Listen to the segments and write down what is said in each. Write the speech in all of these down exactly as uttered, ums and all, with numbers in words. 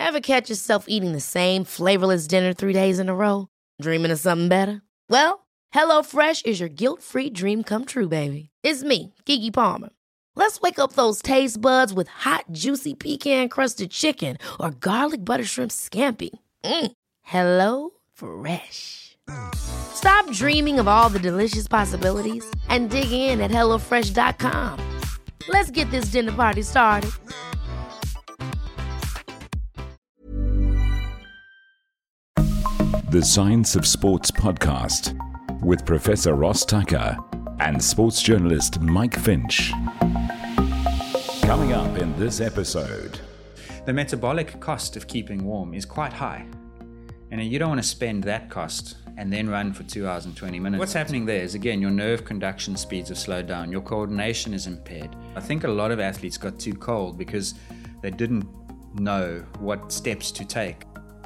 Ever catch yourself eating the same flavorless dinner three days in a row? Dreaming of something better? Well, HelloFresh is your guilt-free dream come true, baby. It's me, Keke Palmer. Let's wake up those taste buds with hot, juicy pecan-crusted chicken or garlic butter shrimp scampi. Mm. Hello Fresh. Stop dreaming of all the delicious possibilities and dig in at hello fresh dot com. Let's get this dinner party started. The Science of Sports podcast with Professor Ross Tucker and sports journalist Mike Finch. Coming up in this episode. The metabolic cost of keeping warm is quite high. And you don't want to spend that cost and then run for two hours and twenty minutes. What's happening there is, again, your nerve conduction speeds have slowed down. Your coordination is impaired. I think a lot of athletes got too cold because they didn't know what steps to take.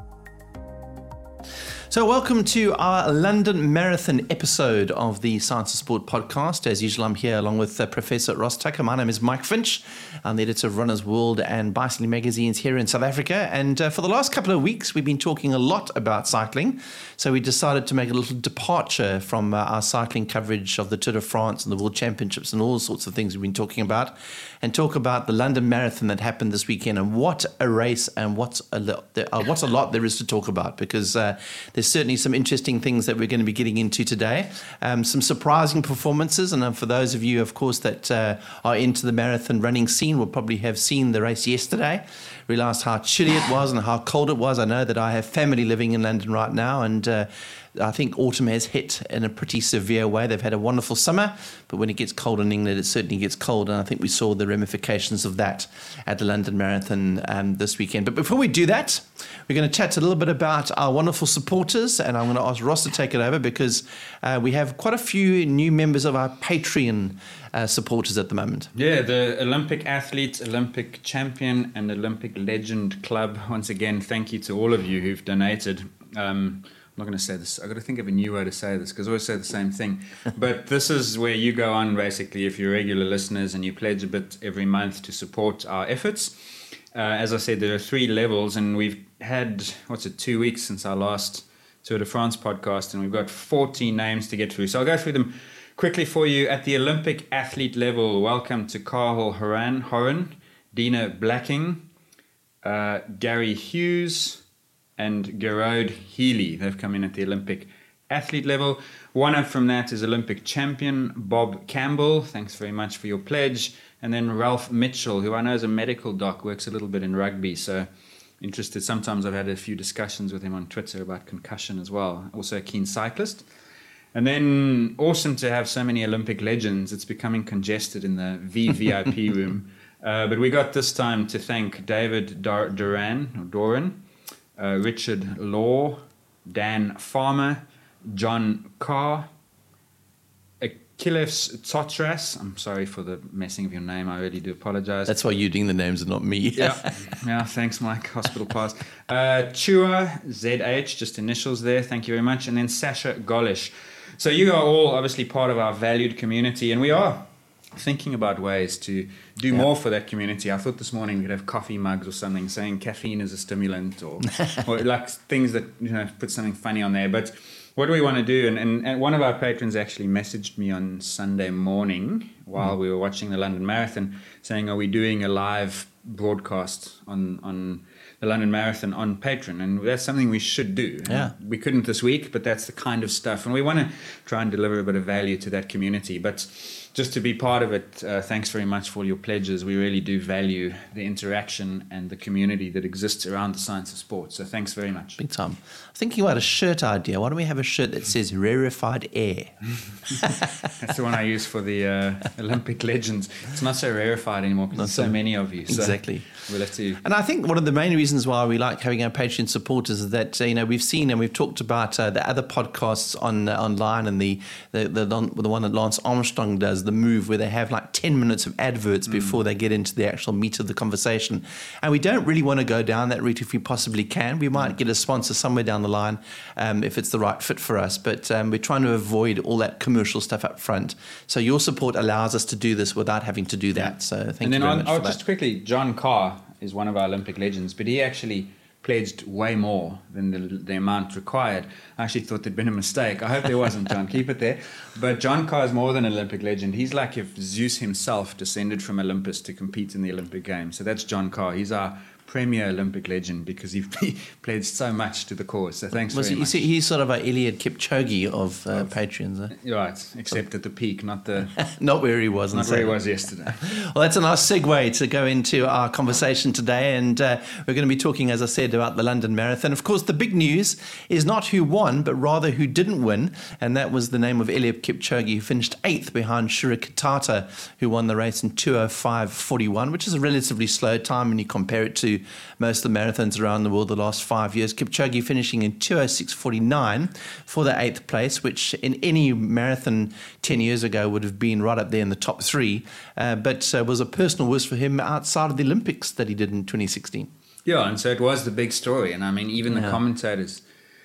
So welcome to our London Marathon episode of the Science of Sport podcast. As usual, I'm here along with uh, Professor Ross Tucker. My name is Mike Finch. I'm the editor of Runner's World and Bicycling magazines here in South Africa. And uh, for the last couple of weeks, we've been talking a lot about cycling. So we decided to make a little departure from uh, our cycling coverage of the Tour de France and the World Championships and all sorts of things we've been talking about, and talk about the London Marathon that happened this weekend and what a race and what's a lot, uh, what's a lot there is to talk about, because uh, there's certainly some interesting things that we're going to be getting into today. Um, some surprising performances, and uh, for those of you, of course, that uh, are into the marathon running scene will probably have seen the race yesterday, realised how chilly it was and how cold it was. I know that I have family living in London right now, and uh, I think autumn has hit in a pretty severe way. They've had a wonderful summer, but when it gets cold in England, it certainly gets cold, and I think we saw the ramifications of that at the London Marathon um, this weekend. But before we do that, we're going to chat a little bit about our wonderful supporters, and I'm going to ask Ross to take it over because uh, we have quite a few new members of our Patreon uh, supporters at the moment. Yeah, the Olympic athlete, Olympic champion, and Olympic legend club. Once again, thank you to all of you who've donated. Um, I'm not going to say this. I've got to think of a new way to say this because I always say the same thing. But this is where you go on, basically, if you're regular listeners and you pledge a bit every month to support our efforts. Uh, as I said, there are three levels, and we've had, what's it, two weeks since our last Tour de France podcast, and we've got fourteen names to get through. So I'll go through them quickly for you. At the Olympic athlete level, welcome to Carl Horan, Horan Dina Blacking, uh, Gary Hughes, and Gerard Healy. They've come in at the Olympic athlete level. One up from that is Olympic champion Bob Campbell. Thanks very much for your pledge. And then Ralph Mitchell, who I know is a medical doc, works a little bit in rugby, so interested. Sometimes I've had a few discussions with him on Twitter about concussion as well. Also a keen cyclist. And then awesome to have so many Olympic legends. It's becoming congested in the V V I P room. Uh, but we got this time to thank David Dar- Duran, or Doran, Uh, Richard Law, Dan Farmer, John Carr, Achilles Tsotras. I'm sorry for the messing of your name. I really do apologize. That's why you're doing the names and not me. yeah, yeah. Thanks, Mike. Hospital pass. Uh, Chua Z H, just initials there. Thank you very much. And then Sasha Golish. So you are all obviously part of our valued community, and we are thinking about ways to do yeah. more for that community. I thought this morning we could have coffee mugs or something saying caffeine is a stimulant, or, or like things that, you know, put something funny on there. But what do we want to do? And, and, and one of our patrons actually messaged me on Sunday morning while mm. we were watching the London Marathon saying, are we doing a live broadcast on, on the London Marathon on Patreon? And that's something we should do. Yeah. We couldn't this week, but that's the kind of stuff. And we want to try and deliver a bit of value to that community. But just to be part of it, uh, thanks very much for your pledges. We really do value the interaction and the community that exists around the science of sport. So thanks very much. Big time. I'm thinking about a shirt idea. Why don't we have a shirt that says rarefied air? That's the one I use for the uh, Olympic legends. It's not so rarefied anymore because there's so, so many of you. So exactly. We'll have to... And I think one of the main reasons why we like having our Patreon supporters is that, uh, you know, we've seen and we've talked about uh, the other podcasts on uh, online, and the the, the the one that Lance Armstrong does, The Move, where they have like ten minutes of adverts mm. before they get into the actual meat of the conversation. And we don't really want to go down that route if we possibly can. We might get a sponsor somewhere down the line um, if it's the right fit for us. But um, we're trying to avoid all that commercial stuff up front. So your support allows us to do this without having to do that. Yeah. So thank and you then very on, much oh, for just that. quickly, John Carr is one of our Olympic legends, but he actually pledged way more than the, the amount required. I actually thought there'd been a mistake. I hope there wasn't, John. Keep it there. But John Carr is more than an Olympic legend. He's like if Zeus himself descended from Olympus to compete in the Olympic Games. So that's John Carr. He's our premier Olympic legend because he pledged so much to the cause. So thanks Was very he, much. See, he's sort of a Eliud Kipchoge of uh, Patreons. Eh? Right, except at the peak, not the Not where he was. not where he was yesterday. Well, that's a nice segue to go into our conversation today. And uh, we're going to be talking, as I said, about the London Marathon. Of course, the big news is not who won, but rather who didn't win. And that was the name of Eliud Kipchoge, who finished eighth behind Shura Kitata, who won the race in two oh five forty-one, which is a relatively slow time when you compare it to most of the marathons around the world the last five years. Kipchoge finishing in two oh six forty-nine for the eighth place, which in any marathon ten years ago would have been right up there in the top three, uh, but uh, was a personal worst for him outside of the Olympics that he did in twenty sixteen. Yeah, and so it was the big story. And I mean, even the Yeah. commentators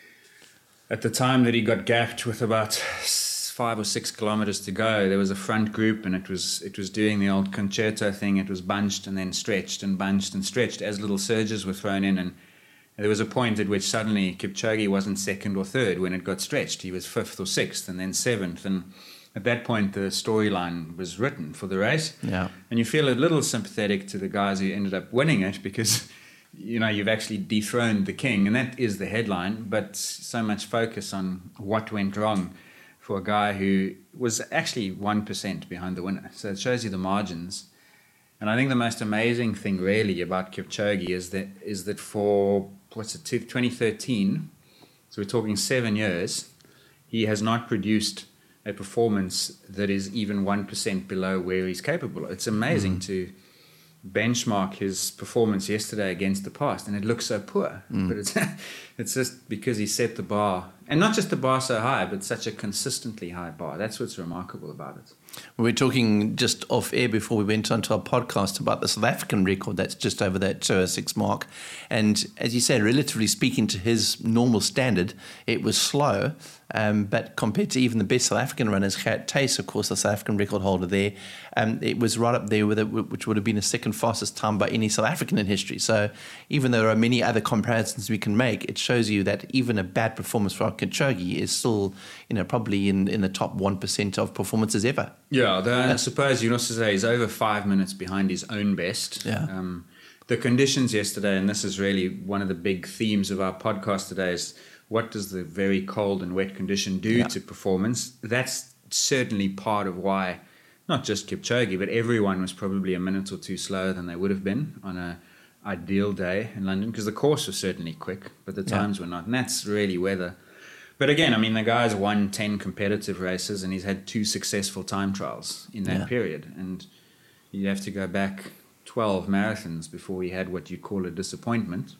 at the time that he got gapped with about five or six kilometers to go, there was a front group, and it was it was doing the old concerto thing. It was bunched and then stretched and bunched and stretched as little surges were thrown in. And there was a point at which suddenly Kipchoge wasn't second or third when it got stretched. He was fifth or sixth and then seventh. And at that point, the storyline was written for the race. Yeah. And you feel a little sympathetic to the guys who ended up winning it because, you know, you've actually dethroned the king, and that is the headline. But so much focus on what went wrong for a guy who was actually one percent behind the winner. So it shows you the margins. And I think the most amazing thing really about Kipchoge is that is that for, what's it, twenty thirteen, so we're talking seven years, he has not produced a performance that is even one percent below where he's capable. It's amazing mm. to benchmark his performance yesterday against the past, and it looks so poor. Mm. But it's it's just because he set the bar, and not just the bar so high, but such a consistently high bar. That's what's remarkable about it. We were talking just off air before we went onto our podcast about the South African record that's just over that two oh six mark. And as you said, relatively speaking to his normal standard, it was slow. Um, but compared to even the best South African runners, Gert Thys, of course, the South African record holder there, um, it was right up there with it, which would have been the second fastest time by any South African in history. So even though there are many other comparisons we can make, it shows you that even a bad performance for Kipchoge is still, you know, probably in, in the top one percent of performances ever. Yeah, the, I suppose you also say he's over five minutes behind his own best. Yeah. Um, the conditions yesterday, and this is really one of the big themes of our podcast today, is what does the very cold and wet condition do yeah. to performance? That's certainly part of why not just Kipchoge, but everyone was probably a minute or two slower than they would have been on a ideal day in London, because the course was certainly quick, but the times yeah. were not. And that's really weather. But again, I mean, the guy's won ten competitive races and he's had two successful time trials in that yeah. period. And you have to go back twelve marathons before he had what you call a disappointment.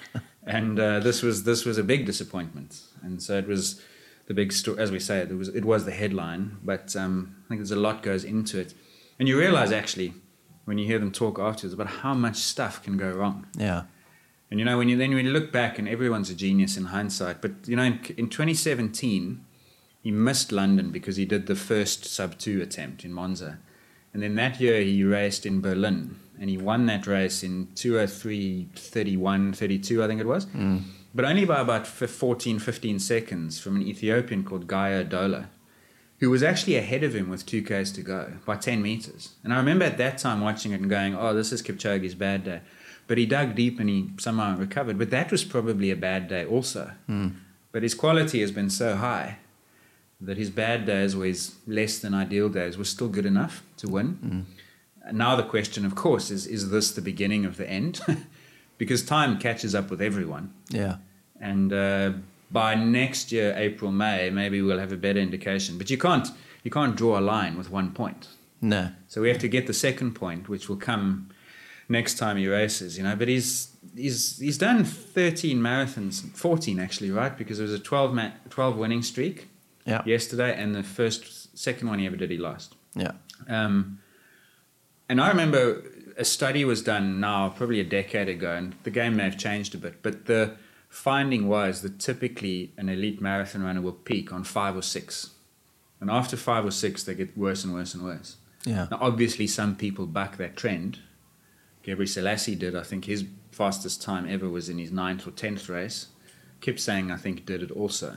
and uh, this was this was a big disappointment. And so it was the big story, as we say, it was, it was the headline. But um, I think there's a lot goes into it. And you realize, actually, when you hear them talk afterwards, about how much stuff can go wrong. Yeah. And, you know, when you then when you look back, and everyone's a genius in hindsight, but, you know, in, in twenty seventeen, he missed London because he did the first sub two attempt in Monza. And then that year he raced in Berlin, and he won that race in two oh three thirty-one, thirty-two, I think it was. Mm. But only by about fourteen, fifteen seconds from an Ethiopian called Gaia Dola, who was actually ahead of him with two Ks to go by ten meters. And I remember at that time watching it and going, oh, this is Kipchoge's bad day. But he dug deep and he somehow recovered. But that was probably a bad day also. Mm. But his quality has been so high that his bad days, or his less than ideal days, were still good enough to win. Mm. And now the question, of course, is, is this the beginning of the end? Because time catches up with everyone. Yeah. And uh, by next year, April, May, maybe we'll have a better indication. But you can't you can't draw a line with one point. No. So we have to get the second point, which will come next time he races, you know. But he's he's he's done thirteen marathons, fourteen actually, right? Because there was a twelve, ma- twelve winning streak yeah. yesterday, and the first second one he ever did, he lost. Yeah. Um, and I remember a study was done now, probably a decade ago, and the game may have changed a bit, but the finding was that typically an elite marathon runner will peak on five or six. And after five or six, they get worse and worse and worse. Yeah. Now, obviously, some people buck that trend. Gebre Selassie did. I think his fastest time ever was in his ninth or tenth race. Kipsang, I think, did it also.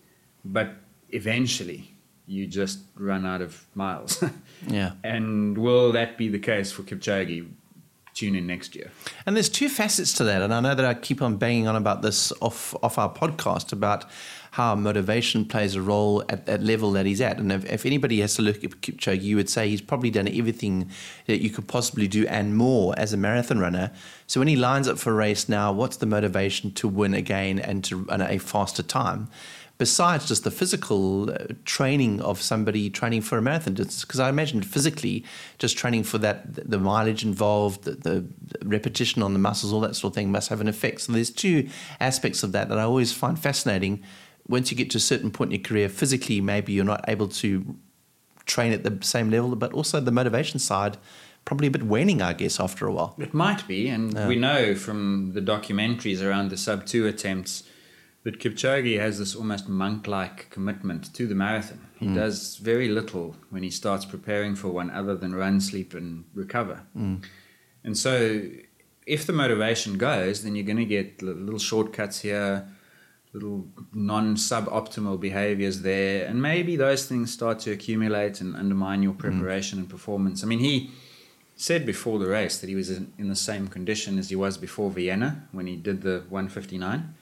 But eventually, you just run out of miles. Yeah. And will that be the case for Kipchoge? Tune in next year. And there's two facets to that. And I know that I keep on banging on about this off, off our podcast about how motivation plays a role at that level that he's at. And if, if anybody has to look at Kipchoge, you would say he's probably done everything that you could possibly do and more as a marathon runner. So when he lines up for a race now, what's the motivation to win again and to run a faster time? Besides just the physical uh, training of somebody training for a marathon, because I imagine physically just training for that, the mileage involved, the, the repetition on the muscles, all that sort of thing must have an effect. So there's two aspects of that that I always find fascinating. Once you get to a certain point in your career, physically maybe you're not able to train at the same level, but also the motivation side probably a bit waning, I guess, after a while. It might be, and Yeah. we know from the documentaries around the sub two attempts that Kipchoge has this almost monk-like commitment to the marathon. He mm. does very little when he starts preparing for one other than run, sleep, and recover. Mm. And so if the motivation goes, then you're going to get little shortcuts here, little non-suboptimal behaviors there, and maybe those things start to accumulate and undermine your preparation mm. and performance. I mean, he said before the race that he was in, in the same condition as he was before Vienna when he did the one fifty-nine.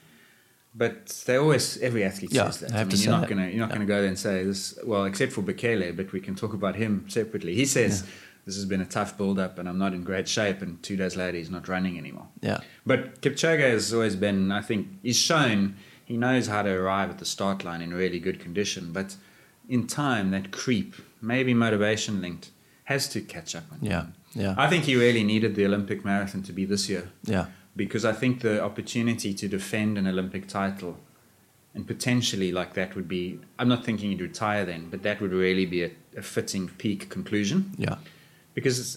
But they always, every athlete yeah, says that. I have I mean, to you're say not that. going to, you're not Yeah. going to go there and say this. Well, except for Bekele, but we can talk about him separately. He says Yeah. this has been a tough build-up, and I'm not in great shape. And two days later, he's not running anymore. Yeah. But Kipchoge has always been, I think, he's shown he knows how to arrive at the start line in really good condition. But in time, that creep, maybe motivation linked, has to catch up on him. Yeah. Yeah. I think he really needed the Olympic marathon to be this year. Yeah. Because I think the opportunity to defend an Olympic title and potentially like that would be, I'm not thinking he'd retire then, but that would really be a, a fitting peak conclusion. Yeah. Because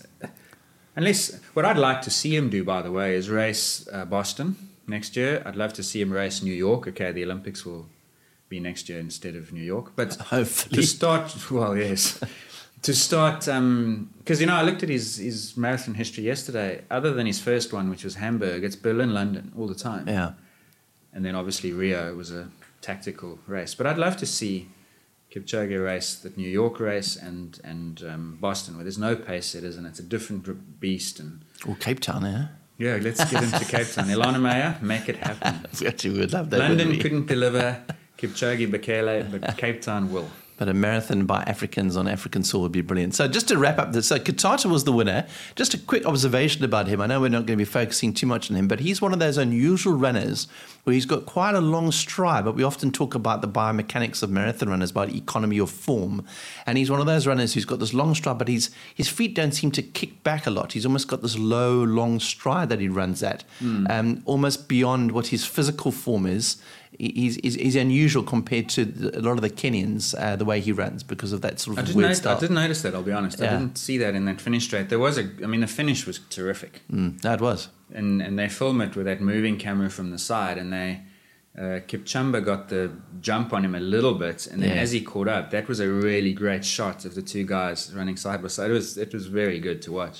unless, what I'd like to see him do, by the way, is race uh, Boston next year. I'd love to see him race New York. Okay, the Olympics will be next year instead of New York. But Hopefully. to start, well, yes. To start, because, um, you know, I looked at his, his marathon history yesterday. Other than his first one, which was Hamburg, it's Berlin, London all the time. Yeah. And then obviously Rio was a tactical race. But I'd love to see Kipchoge race that New York race and, and um, Boston, where there's no pace setters and it's a different beast. And Or Cape Town, yeah. yeah, let's get into Cape Town. Ilana Meyer, make it happen. We actually would love that. London wouldn't we? couldn't deliver Kipchoge, Bekele, but Cape Town will. But a marathon by Africans on African soil would be brilliant. So just to wrap up this, so Kitata was the winner. Just a quick observation about him. I know we're not going to be focusing too much on him, but he's one of those unusual runners where he's got quite a long stride, but we often talk about the biomechanics of marathon runners, about economy of form. And he's one of those runners who's got this long stride, but he's, his feet don't seem to kick back a lot. He's almost got this low, long stride that he runs at, mm. um, almost beyond what his physical form is. He's, he's, he's unusual compared to the, a lot of the Kenyans, uh, the way he runs, because of that sort I of didn't weird notice, style. I didn't notice that, I'll be honest. Yeah. I didn't see that in that finish straight. There was a, I mean, the finish was terrific. Mm, that was. And and they film it with that moving camera from the side, and they, uh, Kipchumba got the jump on him a little bit, and then Yeah. as he caught up, that was a really great shot of the two guys running side by side. It was, it was very good to watch.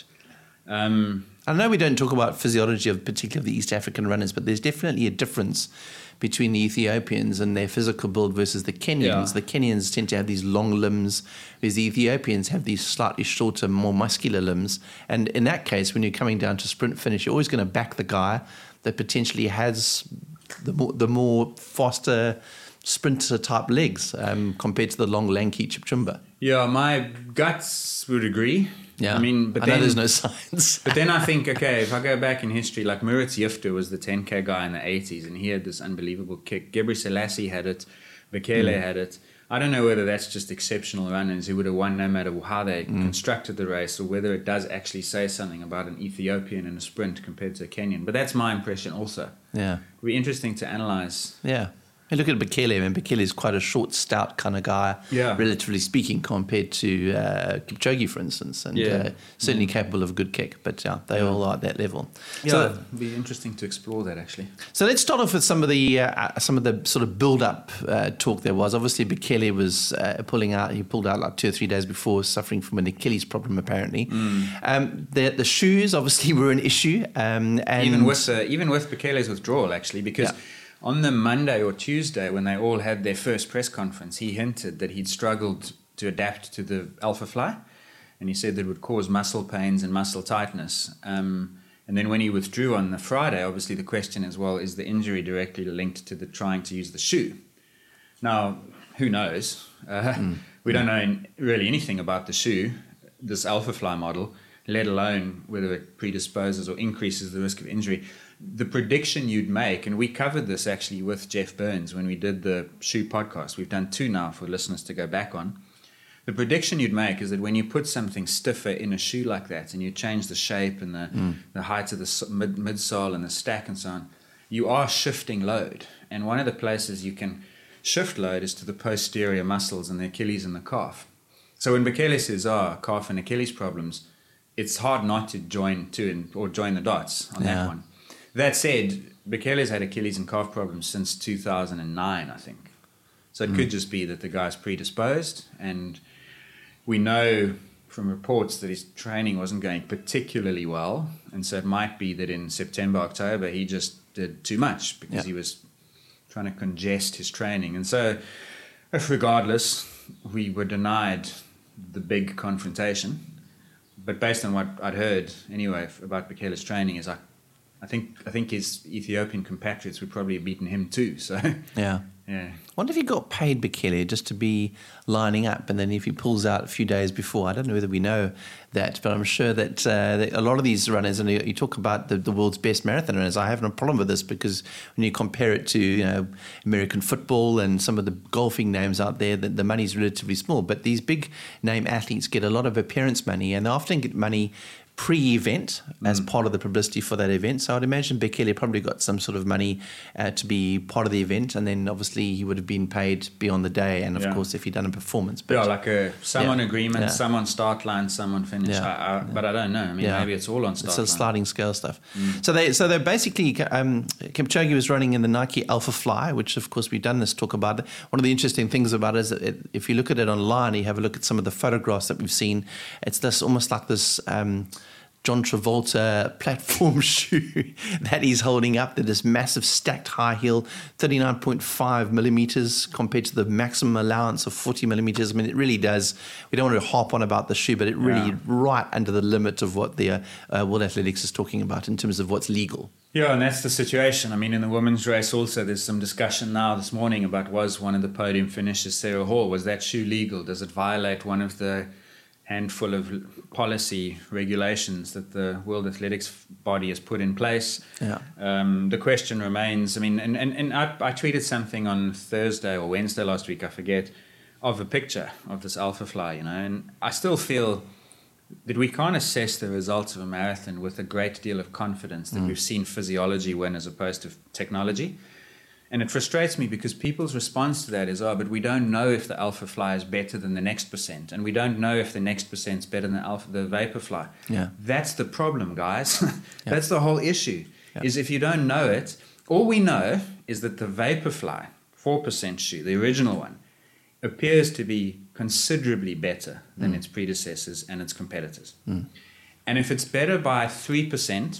Um, I know we don't talk about physiology of particularly of the East African runners, but there's definitely a difference between the Ethiopians and their physical build versus the Kenyans. Yeah. The Kenyans tend to have these long limbs, whereas the Ethiopians have these slightly shorter, more muscular limbs. And in that case, when you're coming down to sprint finish, you're always going to back the guy that potentially has the more, the more faster sprinter type legs um, compared to the long, lanky Kipchumba. yeah, my guts would agree. Yeah, I mean, but I then know there's no science. But then I think, okay, if I go back in history, like Muritz Yifter was the ten K guy in the eighties, and he had this unbelievable kick. Gebre Selassie had it. Bekele mm. had it. I don't know whether that's just exceptional runners who would have won no matter how they mm. constructed the race, or whether it does actually say something about an Ethiopian in a sprint compared to a Kenyan. But that's my impression also. Yeah. It would be interesting to analyse Yeah. You look at Bekele, and Bekele is quite a short, stout kind of guy, yeah. relatively speaking, compared to uh, Kipchoge, for instance, and yeah. uh, certainly mm. capable of a good kick. But yeah, they yeah. all are at that level. Yeah, so it'd be interesting to explore that actually. So let's start off with some of the uh, some of the sort of build-up uh, talk there was. Obviously, Bekele was uh, pulling out. He pulled out like two or three days before, suffering from an Achilles problem apparently. Mm. Um, the the shoes obviously were an issue, um, and even with uh, even with Bekele's withdrawal actually, because. Yeah. On the Monday or Tuesday, when they all had their first press conference, he hinted that he'd struggled to adapt to the Alpha Fly, and he said that it would cause muscle pains and muscle tightness. Um, and then when he withdrew on the Friday, obviously the question is, well, is the injury directly linked to the trying to use the shoe? Now, who knows? Uh, mm. We don't know really anything about the shoe, this Alpha Fly model, let alone whether it predisposes or increases the risk of injury. The prediction you'd make, and we covered this actually with Jeff Burns when we did the shoe podcast. We've done two now for listeners to go back on. The prediction you'd make is that when you put something stiffer in a shoe like that and you change the shape and the, mm. the height of the mid, midsole and the stack and so on, you are shifting load. And one of the places you can shift load is to the posterior muscles and the Achilles and the calf. So when Bekele says, oh, calf and Achilles problems, it's hard not to join two and, or join the dots on yeah. that one. That said, Bekele's had Achilles and calf problems since two thousand nine, I think. So it mm. could just be that the guy's predisposed. And we know from reports that his training wasn't going particularly well. And so it might be that in September, October, he just did too much because yeah. he was trying to congest his training. And so, if regardless, we were denied the big confrontation. But based on what I'd heard anyway about Bekele's training is I I think I think his Ethiopian compatriots would probably have beaten him too. So yeah, yeah. I wonder if he got paid Bekele just to be lining up, and then if he pulls out a few days before. I don't know whether we know that, but I'm sure that, uh, that a lot of these runners, and you, you talk about the, the world's best marathon runners. I have no problem with this because when you compare it to you know American football and some of the golfing names out there, the, the money's relatively small. But these big name athletes get a lot of appearance money, and they often get money pre-event as mm. part of the publicity for that event. So I'd imagine Bekele probably got some sort of money uh, to be part of the event, and then obviously he would have been paid beyond the day, and of yeah. course if he'd done a performance. But, yeah, like a some yeah, on agreement, yeah. some on start line, some on finish. Yeah, I, I, yeah. But I don't know. I mean, yeah. maybe it's all on start it's line. It's a sliding scale stuff. Mm. So they so they're basically, um, Kipchoge was running in the Nike Alpha Fly, which of course we've done this talk about. One of the interesting things about it is that it, if you look at it online, you have a look at some of the photographs that we've seen, it's this almost like this um, John Travolta platform shoe that he's holding up. That this massive stacked high heel, thirty-nine point five millimeters compared to the maximum allowance of forty millimeters. I mean, it really does. We don't want to harp on about the shoe, but it really yeah. right under the limit of what the uh, uh, World Athletics is talking about in terms of what's legal. Yeah, and that's the situation. I mean, in the women's race also, there's some discussion now this morning about was one of the podium finishes Sarah Hall, was that shoe legal? Does it violate one of the handful of policy regulations that the World Athletics body has put in place? Yeah. Um, the question remains, I mean, and, and, and I, I tweeted something on Thursday or Wednesday last week, I forget, of a picture of this Alpha Fly, you know, and I still feel that we can't assess the results of a marathon with a great deal of confidence that mm. we've seen physiology win as opposed to technology. And it frustrates me because people's response to that is, oh, but we don't know if the Alpha Fly is better than the next percent. And we don't know if the next percent is better than the Alpha, the Vapor Fly. Yeah. That's the problem, guys. yeah. That's the whole issue, yeah. is if you don't know it, all we know is that the Vapor Fly, four percent shoe, the original one, appears to be considerably better than mm. its predecessors and its competitors. Mm. And if it's better by three percent,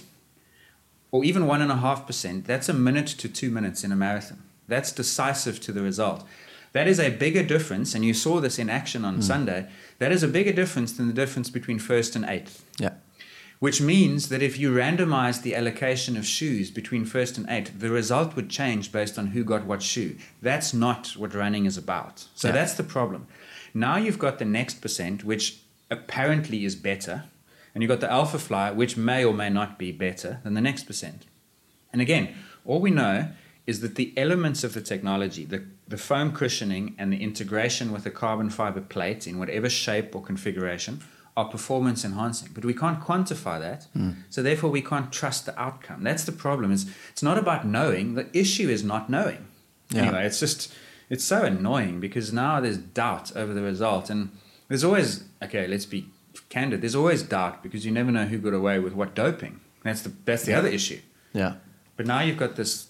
or even one and a half percent, that's a minute to two minutes in a marathon. That's decisive to the result. That is a bigger difference, and you saw this in action on mm. Sunday. That is a bigger difference than the difference between first and eighth. Yeah. Which means that if you randomize the allocation of shoes between first and eighth, the result would change based on who got what shoe. That's not what running is about. So yeah. that's the problem. Now you've got the next percent, which apparently is better. And you've got the Alpha Fly, which may or may not be better than the next percent. And again, all we know is that the elements of the technology, the, the foam cushioning and the integration with the carbon fiber plate in whatever shape or configuration are performance enhancing. But we can't quantify that. Mm. So therefore we can't trust the outcome. That's the problem. It's, it's not about knowing. The issue is not knowing. Yeah. Anyway, it's just, it's so annoying because now there's doubt over the result. And there's always, okay, let's be candid, there's always doubt because you never know who got away with what doping. That's the, that's the yeah. other issue. Yeah. But now you've got this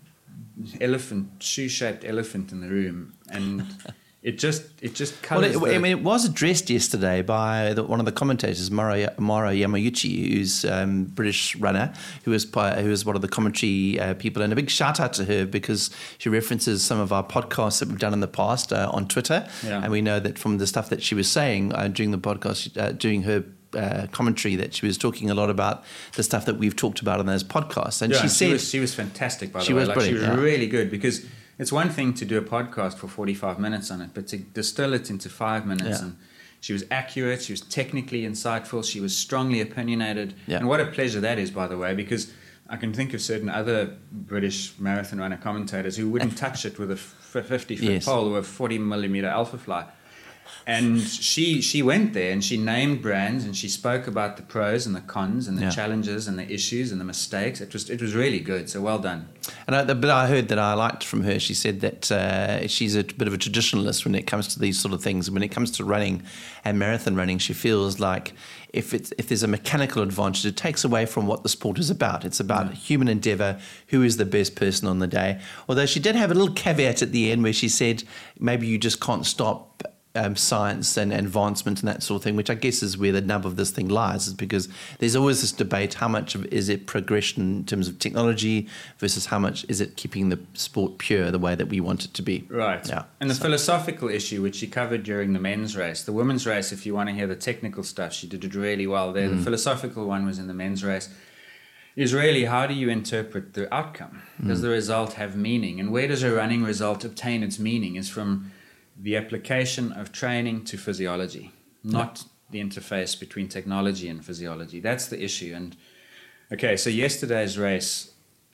elephant, shoe-shaped elephant in the room, and it just it just colours. Well, it, the, I mean, it was addressed yesterday by the, one of the commentators, Maro, Maro Yamauchi, who's a um, British runner, who was who was one of the commentary uh, people, and a big shout out to her because she references some of our podcasts that we've done in the past uh, on Twitter, yeah. and we know that from the stuff that she was saying uh, during the podcast, uh, during her. Uh, commentary that she was talking a lot about the stuff that we've talked about on those podcasts, and yeah, she said she was, she was fantastic. By the she way, was like, she was yeah. really good because it's one thing to do a podcast for forty-five minutes on it, but to distill it into five minutes. Yeah. And she was accurate. She was technically insightful. She was strongly opinionated. Yeah. And what a pleasure that is, by the way, because I can think of certain other British marathon runner commentators who wouldn't touch it with a fifty foot yes. pole or a forty millimeter alpha fly. And she she went there and she named brands and she spoke about the pros and the cons and the yeah. challenges and the issues and the mistakes. It was it was really good. So well done. And I, the bit I heard that I liked from her, she said that uh, she's a bit of a traditionalist when it comes to these sort of things. When it comes to running and marathon running, she feels like if it's, if there's a mechanical advantage, it takes away from what the sport is about. It's about yeah. human endeavour, who is the best person on the day. Although she did have a little caveat at the end where she said maybe you just can't stop Um, science and advancement and that sort of thing, which I guess is where the nub of this thing lies, is because there's always this debate, how much of is it progression in terms of technology versus how much is it keeping the sport pure the way that we want it to be. Right. Yeah. And the so. philosophical issue, which she covered during the men's race, the women's race, if you want to hear the technical stuff, she did it really well there. Mm. The philosophical one was in the men's race, is really how do you interpret the outcome? Does mm. the result have meaning? And where does a running result obtain its meaning is from the application of training to physiology, not yeah. the interface between technology and physiology. That's the issue. And okay, so yesterday's race,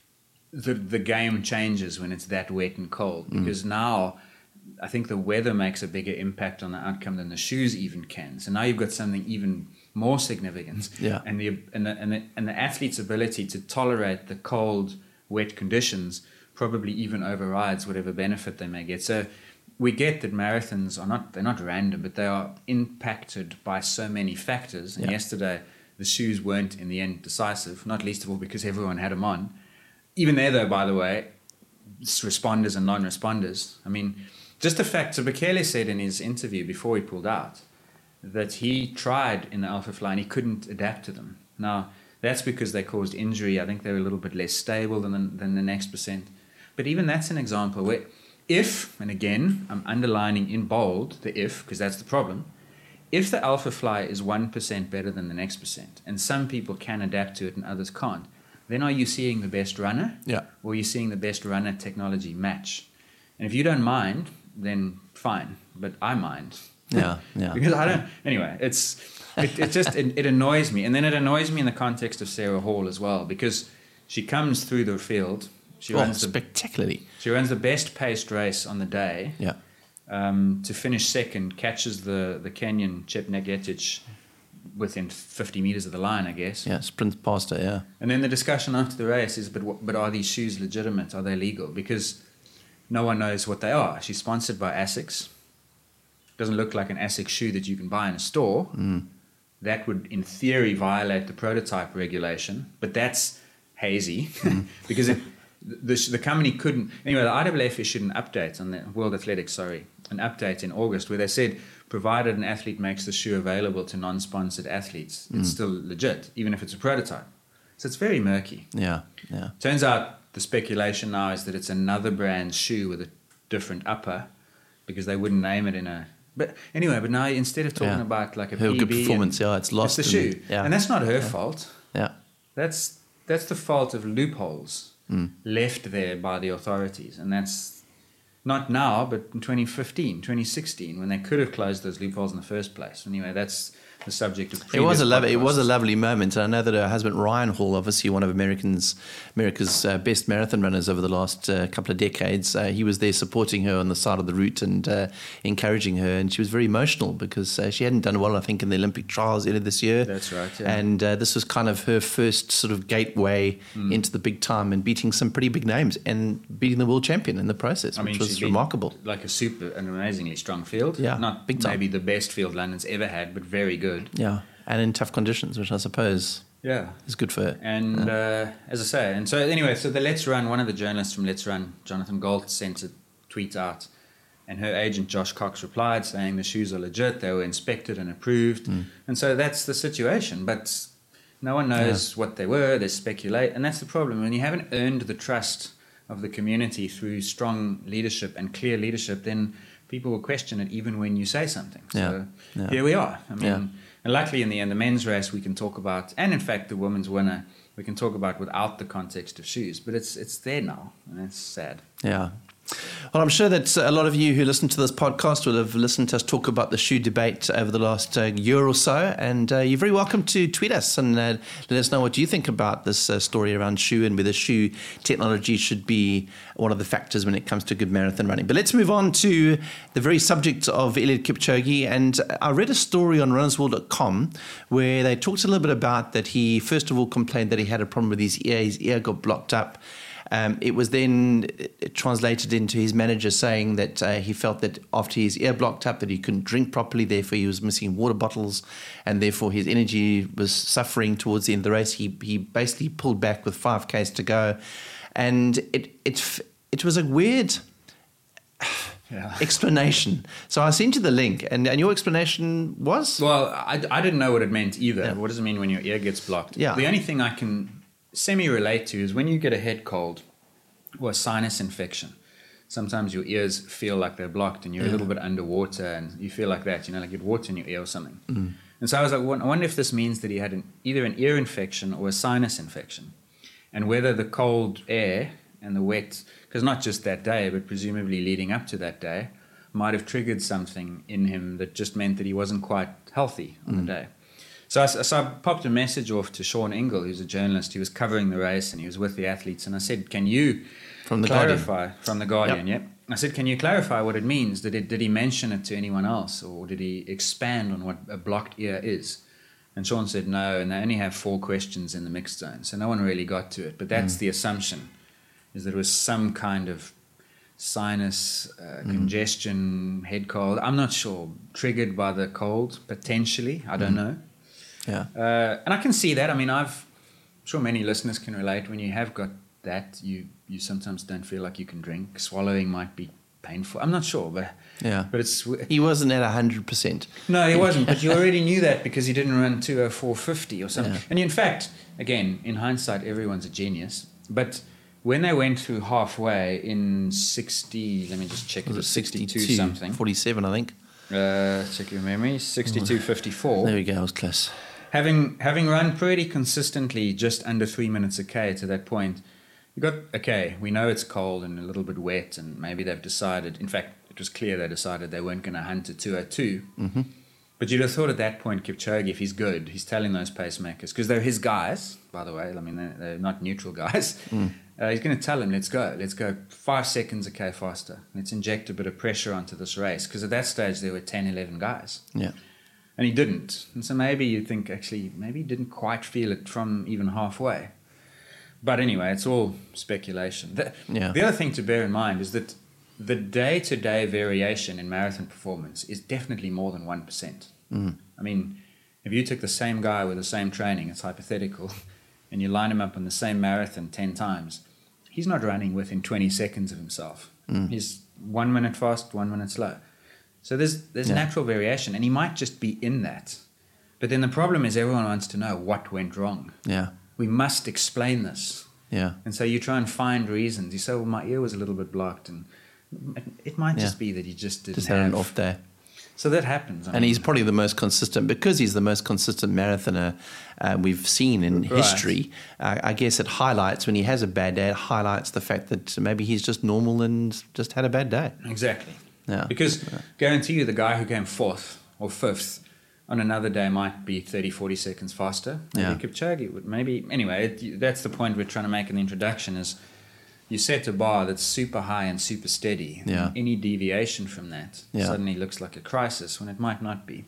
the the game changes when it's that wet and cold, because mm. now I think the weather makes a bigger impact on the outcome than the shoes even can. So now you've got something even more significant. Yeah. And the and the and the, and the athlete's ability to tolerate the cold, wet conditions probably even overrides whatever benefit they may get. So we get that marathons are not, they're not random, but they are impacted by so many factors. And yeah. yesterday, the shoes weren't in the end decisive, not least of all because everyone had them on. Even there, though, by the way, responders and non-responders. I mean, just the fact, so Bekele said in his interview before he pulled out that he tried in the Alpha Fly and he couldn't adapt to them. Now, that's because they caused injury. I think they were a little bit less stable than the, than the next percent. But even that's an example where if, and again, I'm underlining in bold the if, because that's the problem, if the Alpha Fly is one percent better than the next percent, and some people can adapt to it and others can't, then are you seeing the best runner? Yeah. Or are you seeing the best runner technology match? And if you don't mind, then fine, but I mind. Yeah, yeah. Because I don't, anyway, it's, it, it just, it, it annoys me. And then it annoys me in the context of Sarah Hall as well, because she comes through the field. She well, runs the, spectacularly. She runs the best paced race on the day. Yeah. Um, to finish second, catches the, the Kenyan Chepngetich within fifty meters of the line, I guess. Yeah, sprints past her, yeah. And then the discussion after the race is, but what, but are these shoes legitimate? Are they legal? Because no one knows what they are. She's sponsored by ASICS. Doesn't look like an ASICS shoe that you can buy in a store. Mm. That would, in theory, violate the prototype regulation, but that's hazy mm. because it, the, the company couldn't. Anyway, the I W F issued an update on the World Athletics, sorry, an update in August where they said, provided an athlete makes the shoe available to non-sponsored athletes, it's Mm. still legit, even if it's a prototype. So it's very murky. Yeah, yeah. Turns out the speculation now is that it's another brand's shoe with a different upper because they wouldn't name it in a... But anyway, but now instead of talking Yeah. about like a Her P B... good performance, yeah, it's lost. It's the in shoe. the- yeah. And that's not her Yeah. fault. Yeah. That's that's the fault of loopholes Mm. left there by the authorities. And that's not now, but in twenty fifteen, twenty sixteen, when they could have closed those loopholes in the first place. Anyway, that's the subject of It previous was a lovely, it was a podcasts. lovely moment. And I know that her husband Ryan Hall, obviously one of Americans, America's uh, best marathon runners over the last uh, couple of decades, uh, he was there supporting her on the side of the route and uh, encouraging her. And she was very emotional because uh, she hadn't done well, I think, in the Olympic trials earlier this year. That's right, yeah. And uh, this was kind of her first sort of gateway mm. into the big time and beating some pretty big names and beating the world champion in the process, I which mean, was she's been remarkable. Like a super, an amazingly strong field. Yeah, Not big time. maybe the best field London's ever had, but very good. Yeah, and in tough conditions, which I suppose Yeah. is good for her. And uh, as I say, and so anyway, so the Let's Run, one of the journalists from Let's Run, Jonathan Galt, sent a tweet out, and her agent Josh Cox replied saying the shoes are legit, they were inspected and approved, mm. and so that's the situation. But no one knows yeah. what they were. They speculate, and that's the problem. When you haven't earned the trust of the community through strong leadership and clear leadership, then people will question it even when you say something. So yeah. Yeah. here we are. I mean, yeah. and luckily in the end, the men's race we can talk about, and in fact the women's winner we can talk about without the context of shoes. But it's it's there now, and it's sad. Yeah. Well, I'm sure that a lot of you who listen to this podcast will have listened to us talk about the shoe debate over the last uh, year or so. And uh, you're very welcome to tweet us and uh, let us know what you think about this uh, story around shoe and whether shoe technology should be one of the factors when it comes to good marathon running. But let's move on to the very subject of Eliud Kipchoge. And I read a story on runners world dot com where they talked a little bit about that he, first of all, complained that he had a problem with his ear. His ear got blocked up. Um, it was then translated into his manager saying that uh, he felt that after his ear blocked up that he couldn't drink properly, therefore he was missing water bottles and therefore his energy was suffering towards the end of the race. He he basically pulled back with five Ks to go, and it it it was a weird yeah. explanation. So I sent you the link, and, and your explanation was? Well, I, I didn't know what it meant either. Yeah. What does it mean when your ear gets blocked? Yeah. The only thing I can semi-relate to is when you get a head cold or a sinus infection. Sometimes your ears feel like they're blocked and you're yeah. a little bit underwater and you feel like that, you know, like you had water in your ear or something. Mm. And so I was like, I wonder if this means that he had an, either an ear infection or a sinus infection, and whether the cold air and the wet, because not just that day, but presumably leading up to that day, might have triggered something in him that just meant that he wasn't quite healthy on mm. the day. So I, so I popped a message off to Sean Ingle, who's a journalist. He was covering the race and he was with the athletes. And I said, can you from the clarify, Guardian. from the Guardian, yep. yep. I said, can you clarify what it means? Did, it, did he mention it to anyone else? Or did he expand on what a blocked ear is? And Sean said no, and they only have four questions in the mixed zone. So no one really got to it. But that's mm. the assumption, is that it was some kind of sinus, uh, mm. congestion, head cold. I'm not sure. Triggered by the cold, potentially. I don't mm. know. Yeah, uh, and I can see that. I mean, I've, I'm sure many listeners can relate. When you have got that, you you sometimes don't feel like you can drink. Swallowing might be painful. I'm not sure, but yeah, but it's he wasn't at a hundred percent. No, he wasn't. But you already knew that because he didn't run two oh four fifty or something. Yeah. And in fact, again, in hindsight, everyone's a genius. But when they went through halfway in sixty, let me just check. Was it it sixty-two sixty-two something? forty-seven, I think. Uh, check your memory. sixty-two fifty-four. There we go. I was close. Having having run pretty consistently just under three minutes a K to that point, you got, okay, we know it's cold and a little bit wet, and maybe they've decided, in fact, it was clear they decided they weren't going to hunt to two oh two. Mm-hmm. But you'd have thought at that point, Kipchoge, if he's good, he's telling those pacemakers, because they're his guys, by the way, I mean, they're, they're not neutral guys. Mm. Uh, he's going to tell them, let's go, let's go five seconds a K faster. Let's inject a bit of pressure onto this race, because at that stage there were ten, eleven guys. Yeah. And he didn't. And so maybe you think, actually, maybe he didn't quite feel it from even halfway. But anyway, it's all speculation. The, yeah. the other thing to bear in mind is that the day-to-day variation in marathon performance is definitely more than one percent. Mm. I mean, if you took the same guy with the same training, it's hypothetical, and you line him up on the same marathon ten times, he's not running within twenty seconds of himself. Mm. He's one minute fast, one minute slow. So there's there's yeah. natural variation, and he might just be in that. But then the problem is everyone wants to know what went wrong. Yeah. We must explain this. Yeah. And so you try and find reasons. You say, well, my ear was a little bit blocked, and it might yeah. just be that he just didn't just had have... an off day. So that happens. I and mean, he's probably the most consistent, because he's the most consistent marathoner uh, we've seen in right. history. Uh, I guess it highlights, when he has a bad day, it highlights the fact that maybe he's just normal and just had a bad day. Exactly. Yeah. Because yeah. guarantee you the guy who came fourth or fifth on another day might be thirty, forty seconds faster. Maybe Yeah. Kipchoge would maybe, anyway, it, that's the point we're trying to make in the introduction is you set a bar that's super high and super steady. Yeah. And any deviation from that Yeah. suddenly looks like a crisis when it might not be.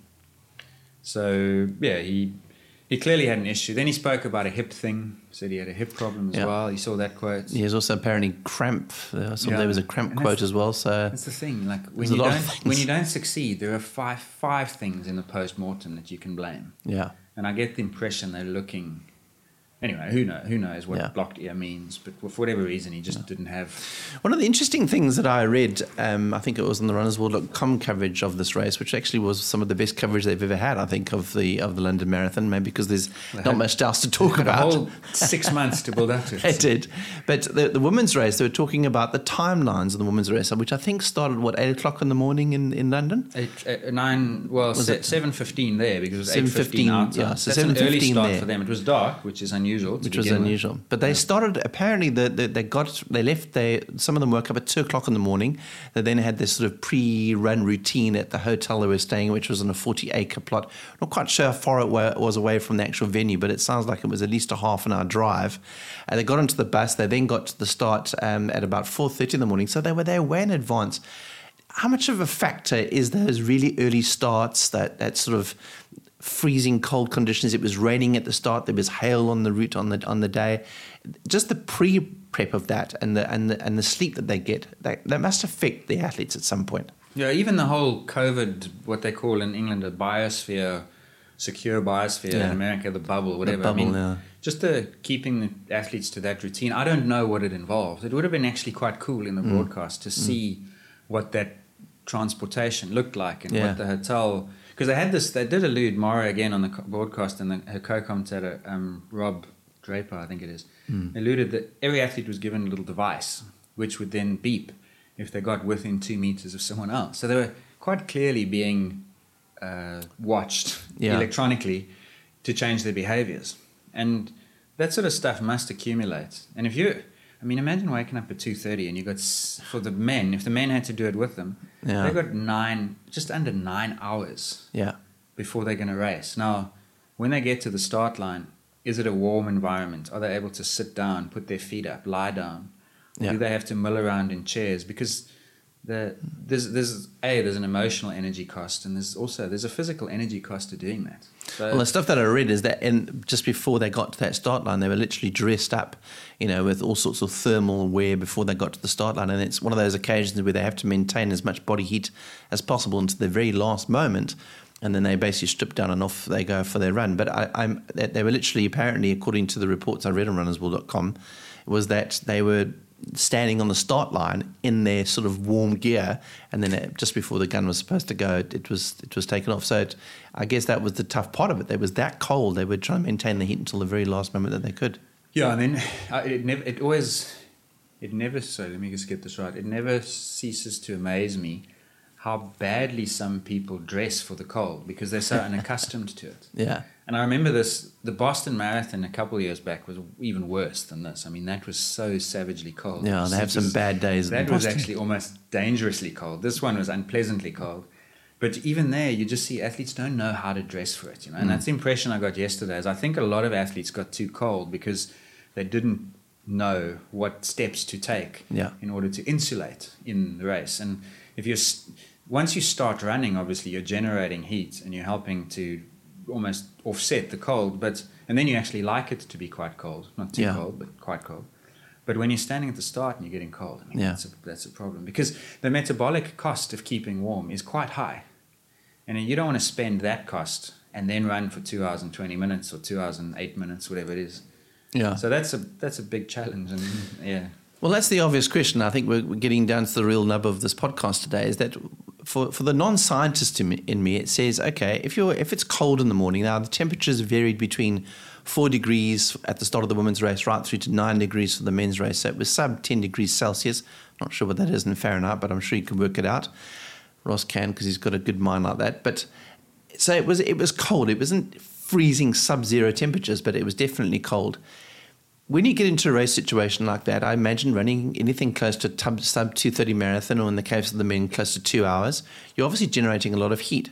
So, yeah, he he clearly had an issue. Then he spoke about a hip thing, said he had a hip problem as Yeah. well. You saw that quote. He has also apparently cramp. I saw Yeah. there was a cramp And quote that's- as well. So That's the thing. Like when There's you a lot don't of things. when you don't succeed, there are five five things in the post mortem that you can blame. yeah, And I get the impression they're looking. Anyway, who knows? Who knows what Yeah. blocked ear means? But for whatever reason, he just didn't have. one of the interesting things that I read, um, I think it was on the runners world dot com coverage of this race, which actually was some of the best coverage they've ever had. I think of the of the London Marathon, maybe because there's not had- much else to talk Had a about. whole six months to build up to it. It did. But the, the women's race, they were talking about the timelines of the women's race, which I think started, what, eight o'clock in the morning in, in London? Eight, eight, nine, well, Was se- it- seven fifteen there because it was seven eight fifteen fifteen, outside. yeah, so That's an early seven fifteen start there. for them. It was dark, which is unusual. To Which was begin with. unusual. But they started, apparently, the, the, they got, they left, they, some of them woke up at two o'clock in the morning. They then had this sort of pre-run routine at the hotel they were staying, which was on a forty acre plot. Not quite sure how far it wa- was away from the actual venue, but it sounds like it was at least a half an hour drive. And they got onto the bus. They then got to the start um, at about four thirty in the morning. So they were there way in advance. How much of a factor is those really early starts, that, that sort of freezing cold conditions? It was raining at the start. There was hail on the route on the on the day. Just the pre-prep of that and the and the, and the sleep that they get, that, that must affect the athletes at some point. Yeah, even the whole COVID, what they call in England a biosphere, secure biosphere, Yeah. in America the bubble, whatever. bubble, I mean, yeah. just the keeping the athletes to that routine. I don't know what it involved. It would have been actually quite cool in the broadcast to see what that transportation looked like and Yeah. what the hotel. Because they had this, they did allude, Mara again on the co- broadcast, and the, her co-commentator, um, Rob Draper, I think it is, alluded that every athlete was given a little device which would then beep if they got within two meters of someone else. So they were quite clearly being uh, watched Yeah. electronically to change their behaviors. And that sort of stuff must accumulate. And if you, I mean, imagine waking up at two thirty and you got, s- for the men, if the men had to do it with them, Yeah. they got nine, just under nine hours Yeah, before they're going to race. Now, when they get to the start line, is it a warm environment? Are they able to sit down, put their feet up, lie down? Or Yeah. do they have to mill around in chairs? Because the, there's, there's, A, there's an emotional energy cost, and there's also, there's a physical energy cost to doing that. So, well, the stuff that I read is that in, just before they got to that start line, they were literally dressed up, you know, with all sorts of thermal wear before they got to the start line. And it's one of those occasions where they have to maintain as much body heat as possible until the very last moment. And then they basically strip down and off they go for their run. But I, I'm, they they were literally, apparently, according to the reports I read on runners world dot com, was that they were standing on the start line in their sort of warm gear, and then it, just before the gun was supposed to go, it, it was it was taken off. So it, I guess that was the tough part of it. They was that cold. They were trying to maintain the heat until the very last moment that they could. yeah, and then uh, it never, it always, it never, so let me just get this right. It never ceases to amaze me how badly some people dress for the cold because they're so unaccustomed to it. Yeah, And I remember this, the Boston Marathon a couple of years back was even worse than this. I mean, that was so savagely cold. yeah. They have It some was- bad days. That in was Boston. actually almost dangerously cold. This one was unpleasantly cold. But even there, you just see athletes don't know how to dress for it. You know? And Mm. that's the impression I got yesterday. Is I think a lot of athletes got too cold because they didn't know what steps to take Yeah. in order to insulate in the race. And if you're s- once you start running, obviously you're generating heat and you're helping to almost offset the cold. But and then you actually like it to be quite cold, not too Yeah. cold, but quite cold. But when you're standing at the start and you're getting cold, I mean, Yeah. that's, a, that's a problem. Because the metabolic cost of keeping warm is quite high. And you don't want to spend that cost and then run for two hours and twenty minutes or two hours and eight minutes, whatever it is. Yeah. So that's a that's a big challenge. And yeah. Well, that's the obvious question. I think we're we're getting down to the real nub of this podcast today. Is that for for the non-scientist in me, in me, it says, okay, if you're if it's cold in the morning, now the temperatures varied between four degrees at the start of the women's race, right through to nine degrees for the men's race. So it was sub ten degrees Celsius. Not sure what that is in Fahrenheit, but I'm sure you can work it out. Ross can because he's got a good mind like that. But so it was it was cold. It wasn't freezing sub-zero temperatures, but it was definitely cold. When you get into a race situation like that, I imagine running anything close to sub two thirty marathon, or in the case of the men, close to two hours, you're obviously generating a lot of heat.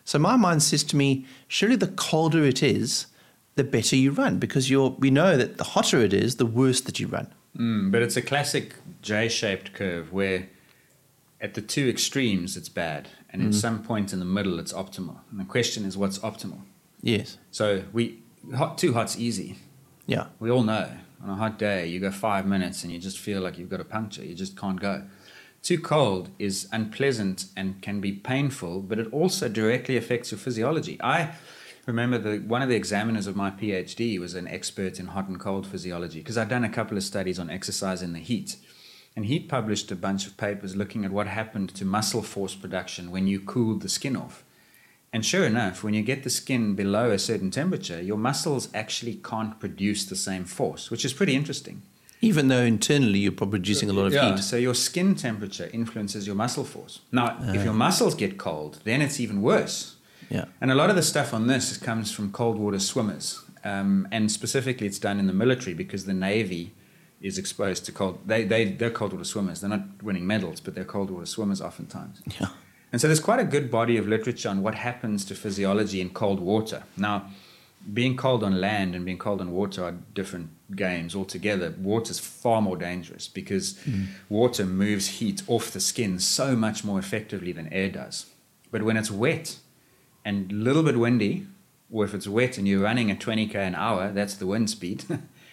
So my mind says to me, surely the colder it is, the better you run, because you're, we know that the hotter it is, the worse that you run. Mm, but it's a classic J-shaped curve where at the two extremes it's bad, and Mm. at some point in the middle it's optimal. And the question is, what's optimal? Yes. So we hot, too hot's easy. Yeah. We all know on a hot day you go five minutes and you just feel like you've got a puncture. You just can't go. Too cold is unpleasant and can be painful, but it also directly affects your physiology. I remember the one of the examiners of my PhD was an expert in hot and cold physiology, because I'd done a couple of studies on exercise in the heat. And he published a bunch of papers looking at what happened to muscle force production when you cooled the skin off. And sure enough, when you get the skin below a certain temperature, your muscles actually can't produce the same force, which is pretty interesting. Even though internally you're probably producing a lot of Yeah, heat. so your skin temperature influences your muscle force. Now, uh, if your muscles get cold, then it's even worse. Yeah. And a lot of the stuff on this comes from cold water swimmers. Um, and specifically, it's done in the military because the Navy is exposed to cold. They, they, they're cold water swimmers. They're not winning medals, but they're cold water swimmers oftentimes. Yeah. And so there's quite a good body of literature on what happens to physiology in cold water. Now, being cold on land and being cold on water are different games altogether. Water's far more dangerous because mm. water moves heat off the skin so much more effectively than air does. But when it's wet and a little bit windy, or if it's wet and you're running at twenty k an hour, that's the wind speed,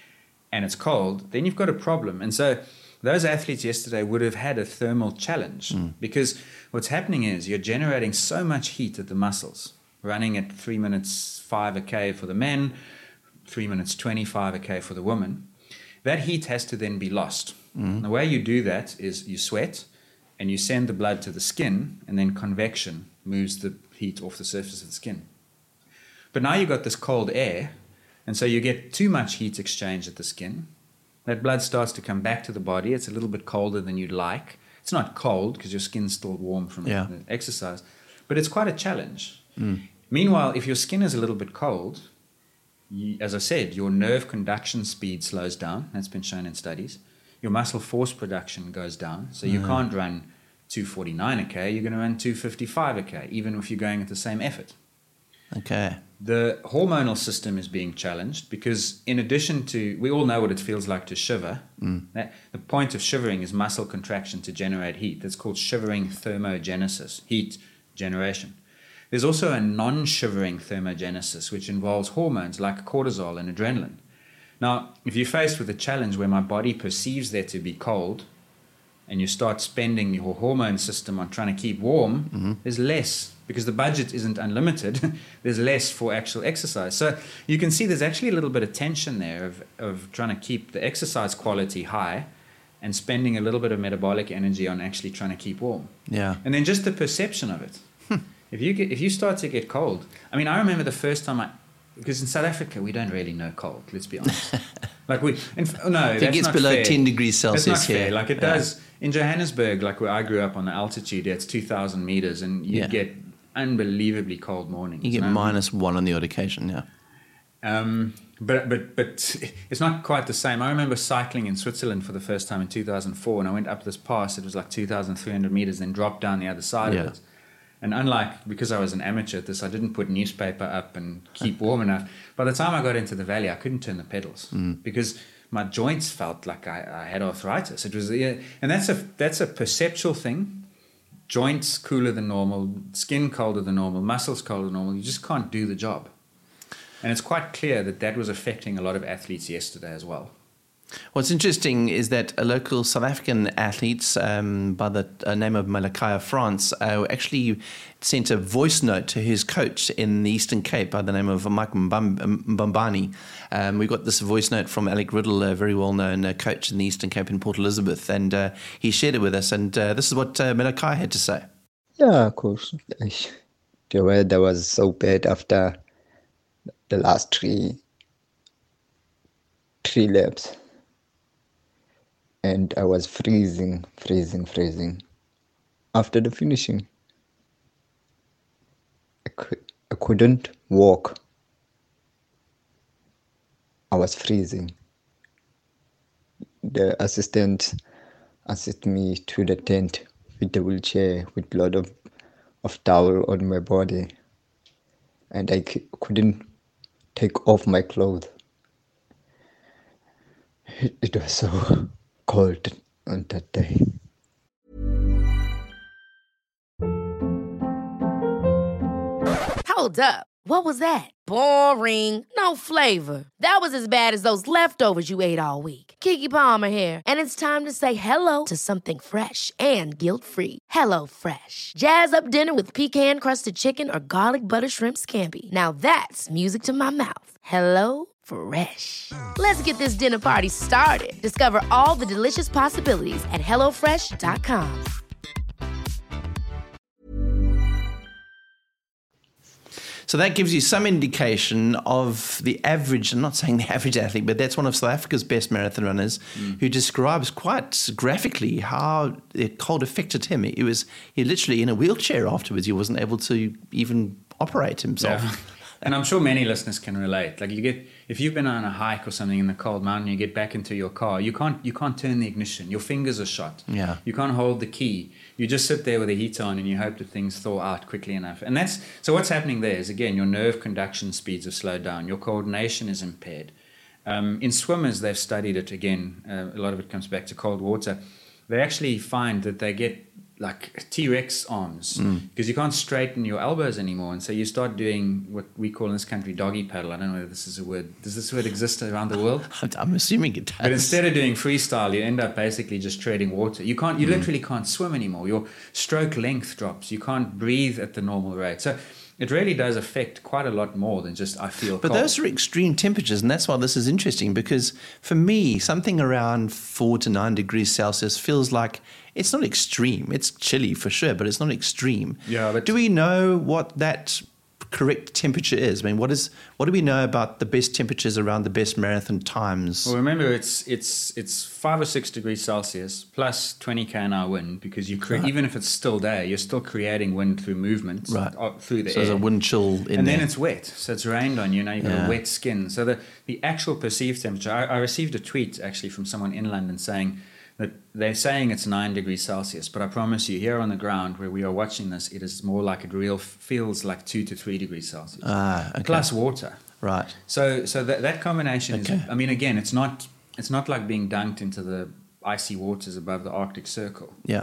and it's cold, then you've got a problem. And so those athletes yesterday would have had a thermal challenge mm. because what's happening is you're generating so much heat at the muscles, running at three minutes five a k for the men, three minutes twenty-five a k for the women. That heat has to then be lost. Mm. The way you do that is you sweat and you send the blood to the skin, and then convection moves the heat off the surface of the skin. But now you've got this cold air, and so you get too much heat exchange at the skin. That blood starts to come back to the body. It's a little bit colder than you'd like. It's not cold because your skin's still warm from yeah. the exercise, but it's quite a challenge. Mm. Meanwhile, if your skin is a little bit cold, you, as I said, your nerve conduction speed slows down. That's been shown in studies. Your muscle force production goes down. So you mm. can't run two forty-nine a k. You're going to run two fifty-five a k, even if you're going at the same effort. Okay. The hormonal system is being challenged because in addition to, we all know what it feels like to shiver. Mm. That, the point of shivering is muscle contraction to generate heat. That's called shivering thermogenesis, heat generation. There's also a non-shivering thermogenesis, which involves hormones like cortisol and adrenaline. Now, if you're faced with a challenge where my body perceives there to be cold and you start spending your hormone system on trying to keep warm, mm-hmm. there's less. Because the budget isn't unlimited, there's less for actual exercise. So you can see there's actually a little bit of tension there of, of trying to keep the exercise quality high and spending a little bit of metabolic energy on actually trying to keep warm. Yeah. And then just the perception of it. If you get, if you start to get cold, I mean, I remember the first time I, because in South Africa we don't really know cold. Let's be honest. Like we, in, no, if that's it gets not below fair. ten degrees Celsius that's not here, fair. Like it yeah. does in Johannesburg, like where I grew up on the altitude. It's two thousand meters, and you yeah. get unbelievably cold mornings. You get no? minus one on the odd occasion. Yeah. Um, but but but it's not quite the same. I remember cycling in Switzerland for the first time in two thousand four, and I went up this pass. It was like two thousand three hundred meters, then dropped down the other side yeah. of it. And unlike, because I was an amateur at this, I didn't put newspaper up and keep warm enough. By the time I got into the valley, I couldn't turn the pedals mm. because my joints felt like I, I had arthritis. It was, yeah, and that's a that's a perceptual thing. Joints cooler than normal, skin colder than normal, muscles colder than normal. You just can't do the job. And it's quite clear that that was affecting a lot of athletes yesterday as well. What's interesting is that a local South African athlete um, by the uh, name of Malakaya France uh, actually sent a voice note to his coach in the Eastern Cape by the name of Mike Mbambani. Um, we got this voice note from Alec Riddle, a very well-known uh, coach in the Eastern Cape in Port Elizabeth, and uh, he shared it with us, and uh, this is what uh, Malakaya had to say. Yeah, of course. The weather was so bad after the last three, three laps. And I was freezing, freezing, freezing. After the finishing, I, could, I couldn't walk. I was freezing. The assistant assisted me to the tent with the wheelchair with a lot of, of towel on my body. and I c- couldn't take off my clothes. It, it was so cold on that day. Hold up. What was that? Boring. No flavor. That was as bad as those leftovers you ate all week. Keke Palmer here, and it's time to say hello to something fresh and guilt-free. Hello Fresh. Jazz up dinner with pecan-crusted chicken or garlic butter shrimp scampi. Now that's music to my mouth. Hello Fresh. Let's get this dinner party started. Discover all the delicious possibilities at hello fresh dot com. So that gives you some indication of the average, I'm not saying the average athlete, but that's one of South Africa's best marathon runners mm. who describes quite graphically how the cold affected him. He was he literally in a wheelchair afterwards. He wasn't able to even operate himself. Yeah. And I'm sure many listeners can relate. Like you get, if you've been on a hike or something in the cold mountain, you get back into your car, you can't you can't turn the ignition. Your fingers are shot. Yeah. You can't hold the key. You just sit there with the heater on and you hope that things thaw out quickly enough. And that's so what's happening there is, again, your nerve conduction speeds have slowed down. Your coordination is impaired. Um, in swimmers, they've studied it again. Uh, a lot of it comes back to cold water. They actually find that they get like T-Rex arms because mm. you can't straighten your elbows anymore. And so you start doing what we call in this country doggy paddle. I don't know whether this is a word. Does this word exist around the world? I'm assuming it does. But instead of doing freestyle, you end up basically just treading water. You can't. You mm. literally can't swim anymore. Your stroke length drops. You can't breathe at the normal rate. So it really does affect quite a lot more than just I feel But cold. those are extreme temperatures, and that's why this is interesting, because for me, something around four to nine degrees Celsius feels like it's not extreme. It's chilly for sure, but it's not extreme. Yeah, but do we know what that correct temperature is? I mean, what is what do we know about the best temperatures around the best marathon times? Well, remember, it's it's it's five or six degrees Celsius plus twenty k an hour wind, because you cre- right. even if it's still day, you're still creating wind through movement, right. through the so air. there's a wind chill in and there. then it's wet, so it's rained on you. Now you've got yeah. a wet skin. So the the actual perceived temperature. I, I received a tweet actually from someone in London saying that they're saying it's nine degrees Celsius, but I promise you, here on the ground where we are watching this, it is more like it real feels like two to three degrees Celsius. Ah, okay. Plus water. Right. So so that that combination okay. is, I mean, again, it's not it's not like being dunked into the icy waters above the Arctic Circle. Yeah.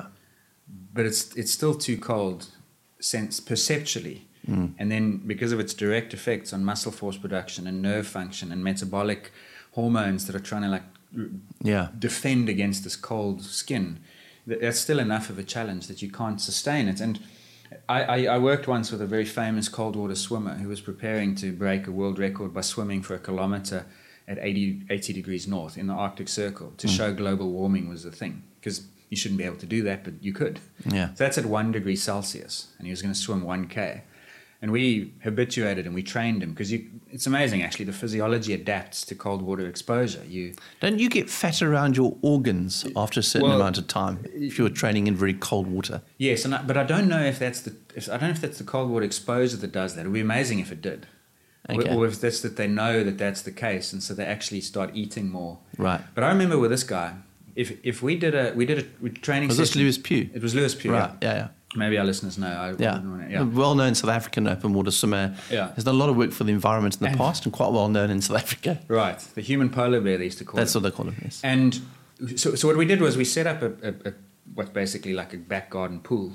But it's it's still too cold, sense perceptually. Mm. And then because of its direct effects on muscle force production and nerve function and metabolic hormones that are trying to like yeah. defend against this cold skin, that's still enough of a challenge that you can't sustain it. And I, I, I worked once with a very famous cold water swimmer who was preparing to break a world record by swimming for a kilometer at eighty, eighty degrees north in the Arctic Circle to mm. show global warming was a thing, because you shouldn't be able to do that, but you could. Yeah. So that's at one degree Celsius, and he was going to swim one K. And we habituated and we trained him, because it's amazing, actually. The physiology adapts to cold water exposure. You Don't you get fat around your organs after a certain well, amount of time if you're training in very cold water? Yes, and I, but I don't know if that's the if, I don't know if that's the cold water exposure that does that. It would be amazing if it did. Okay. Or, or if that's that they know that that's the case, and so they actually start eating more. Right. But I remember with this guy, if if we did a we did a training was session. this Lewis Pugh? It was Lewis Pugh. Right. Yeah, yeah. yeah. Maybe our listeners know. I Yeah. wanna, yeah. A well-known South African open water swimmer. Yeah. Has done a lot of work for the environment in the And- past and quite well known in South Africa. Right. The human polar bear, they used to call That's it. what they call it, yes. And so, so what we did was we set up a, a, a what's basically like a back garden pool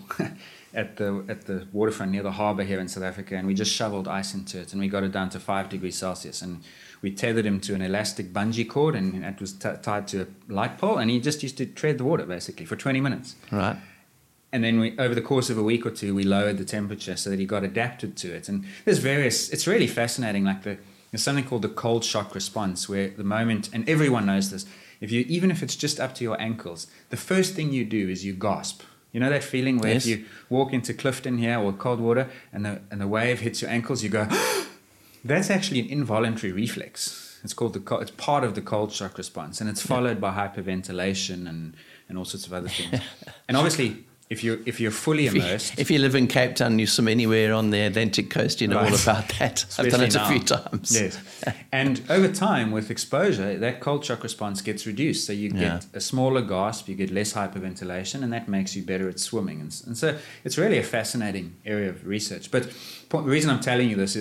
at the at the waterfront near the harbour here in South Africa, and we just shoveled ice into it, and we got it down to five degrees Celsius, and we tethered him to an elastic bungee cord, and it was t- tied to a light pole, and he just used to tread the water basically for twenty minutes. Right. And then we, over the course of a week or two, we lowered the temperature so that he got adapted to it. And there's various, it's really fascinating. Like the, there's something called the cold shock response, where the moment, and everyone knows this, if you, even if it's just up to your ankles, the first thing you do is you gasp. You know that feeling where Yes. if you walk into Clifton here or cold water and the, and the wave hits your ankles, you go, that's actually an involuntary reflex. It's called the, co- it's part of the cold shock response, and it's followed by hyperventilation and, and all sorts of other things. And obviously, If you're, if you're fully If you, immersed... if you live in Cape Town, you swim anywhere on the Atlantic coast, you know Right. all about that. I've done Especially it a now. few times. Yes. And over time, with exposure, that cold shock response gets reduced. So you get Yeah. a smaller gasp, you get less hyperventilation, and that makes you better at swimming. And, and so it's really a fascinating area of research. But po- the reason I'm telling you this is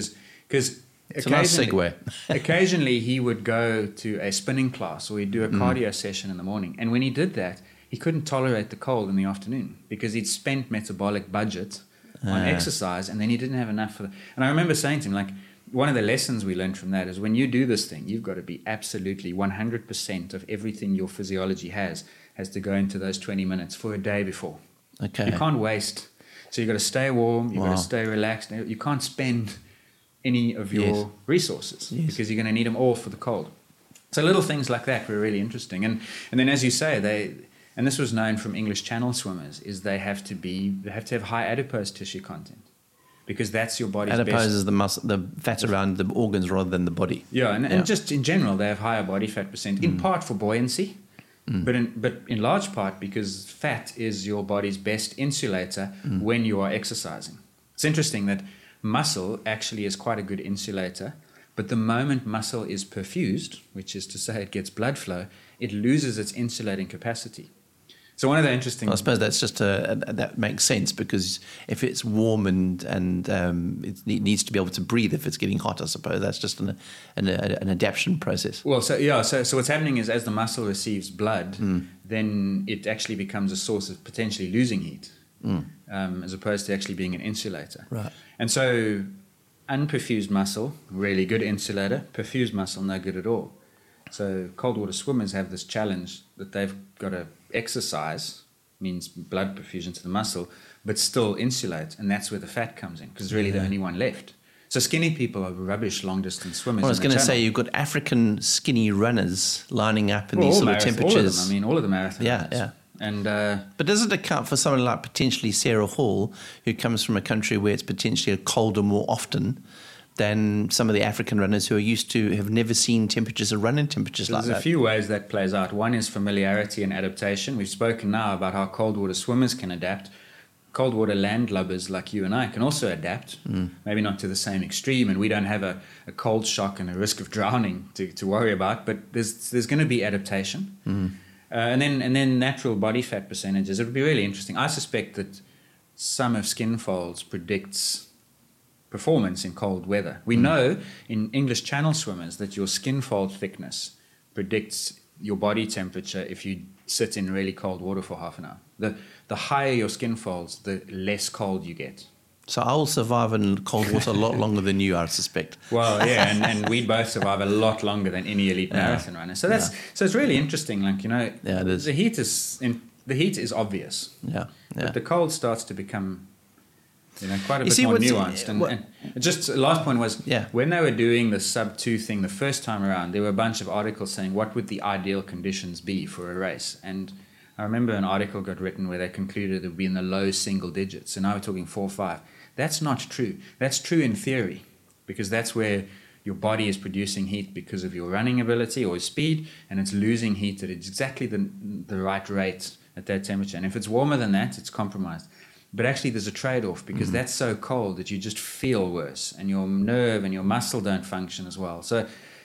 Because It's a nice segue. occasionally he would go to a spinning class or he'd do a cardio mm. session in the morning. And when he did that, he couldn't tolerate the cold in the afternoon because he'd spent metabolic budget on uh. exercise and then he didn't have enough for the... And I remember saying to him, like, one of the lessons we learned from that is when you do this thing, you've got to be absolutely one hundred percent of everything your physiology has has to go into those twenty minutes for a day before. Okay. You can't waste. So you've got to stay warm, you've wow. got to stay relaxed. You can't spend any of your yes. resources yes. because you're going to need them all for the cold. So little things like that were really interesting. And and then as you say, they... And this was known from English Channel swimmers, is they have to be they have to have high adipose tissue content because that's your body's adipose best. is the muscle, the fat around the organs rather than the body. Yeah, and, yeah. and just in general, they have higher body fat percent, mm. in part for buoyancy, mm. but in but in large part because fat is your body's best insulator mm. when you are exercising. It's interesting that muscle actually is quite a good insulator, but the moment muscle is perfused, which is to say it gets blood flow, it loses its insulating capacity. So one of the interesting... Well, I suppose that's just a, a, that makes sense because if it's warm and and um, it needs to be able to breathe if it's getting hot, I suppose that's just an an, an adaptation process. Well, so yeah, so so what's happening is as the muscle receives blood, mm. then it actually becomes a source of potentially losing heat, mm. um, as opposed to actually being an insulator. Right. And so unperfused muscle, really good insulator. Perfused muscle, no good at all. So cold water swimmers have this challenge that they've got to exercise, means blood perfusion to the muscle, but still insulate, and that's where the fat comes in, because it's really yeah. the only one left. So skinny people are rubbish long-distance swimmers. Well, I was going to say, you've got African skinny runners lining up in well, these sort of temperatures. All of them. I mean, all of the marathon Yeah, runners. yeah. And, uh, but does it account for someone like potentially Sarah Hall, who comes from a country where it's potentially colder more often than some of the African runners who are used to have never seen temperatures or running temperatures so like that? There's a few ways that plays out. One is familiarity and adaptation. We've spoken now about how cold water swimmers can adapt. Cold water landlubbers like you and I can also adapt, mm. maybe not to the same extreme, and we don't have a, a cold shock and a risk of drowning to, to worry about, but there's there's going to be adaptation. Mm. Uh, and then and then natural body fat percentages. It would be really interesting. I suspect that some of skin folds predicts performance in cold weather. We mm. know in English Channel swimmers that your skin fold thickness predicts your body temperature if you sit in really cold water for half an hour. The the higher your skin folds, the less cold you get. So I will survive in cold water a lot longer than you, I suspect. Well, yeah, and, and we both survive a lot longer than any elite yeah. marathon runner. So that's yeah. so it's really interesting. Like, you know, yeah, it is. the heat is in, the heat is obvious. Yeah, yeah. But the cold starts to become, you know, quite a you bit see, more what's, nuanced. And, what, and just the last point was, yeah. when they were doing the sub two thing the first time around, there were a bunch of articles saying what would the ideal conditions be for a race. And I remember an article got written where they concluded it would be in the low single digits. And now we're talking four or five. That's not true. That's true in theory, because that's where your body is producing heat because of your running ability or speed, and it's losing heat at exactly the, the right rate at that temperature. And if it's warmer than that, it's compromised. But actually there's a trade-off, because mm-hmm. that's so cold that you just feel worse, and your nerve and your muscle don't function as well. So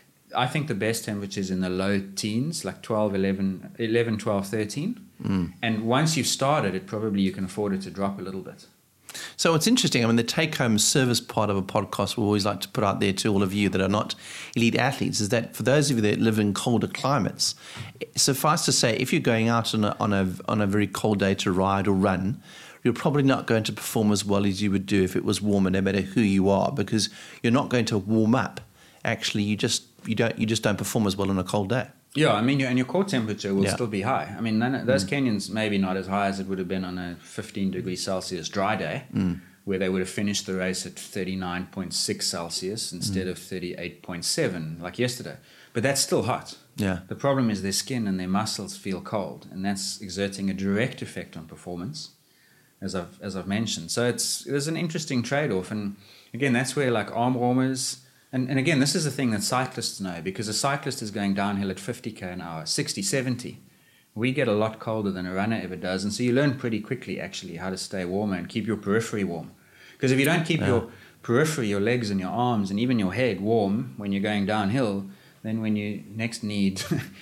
I think the best temperature is in the low teens, like twelve, eleven, eleven, twelve, thirteen. Mm. And once you've started it, probably you can afford it to drop a little bit. So it's interesting. I mean, the take-home service part of a podcast we always like to put out there to all of you that are not elite athletes is that for those of you that live in colder climates, suffice to say, if you're going out on a, on a, on a very cold day to ride or run, you're probably not going to perform as well as you would do if it was warmer, no matter who you are, because you're not going to warm up. Actually, you just you don't you just don't perform as well on a cold day. Yeah, I mean, your, and your core temperature will yeah. still be high. I mean, none, those mm. Kenyans maybe not as high as it would have been on a fifteen degrees Celsius dry day, mm. where they would have finished the race at thirty-nine point six Celsius instead mm. of thirty-eight point seven like yesterday. But that's still hot. Yeah. The problem is their skin and their muscles feel cold, and that's exerting a direct effect on performance, as I've as I've mentioned. So it's there's an interesting trade-off, and again, that's where like arm warmers. And, and again, this is a thing that cyclists know, because a cyclist is going downhill at fifty k an hour, sixty, seventy. We get a lot colder than a runner ever does. And so you learn pretty quickly, actually, how to stay warmer and keep your periphery warm. Because if you don't keep yeah. your periphery, your legs and your arms and even your head warm when you're going downhill, then when you next need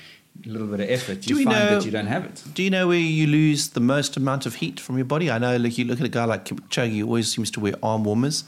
a little bit of effort, you find know, that you don't have it. Do you know where you lose the most amount of heat from your body? I know, like, you look at a guy like Kipchoge, who always seems to wear arm warmers.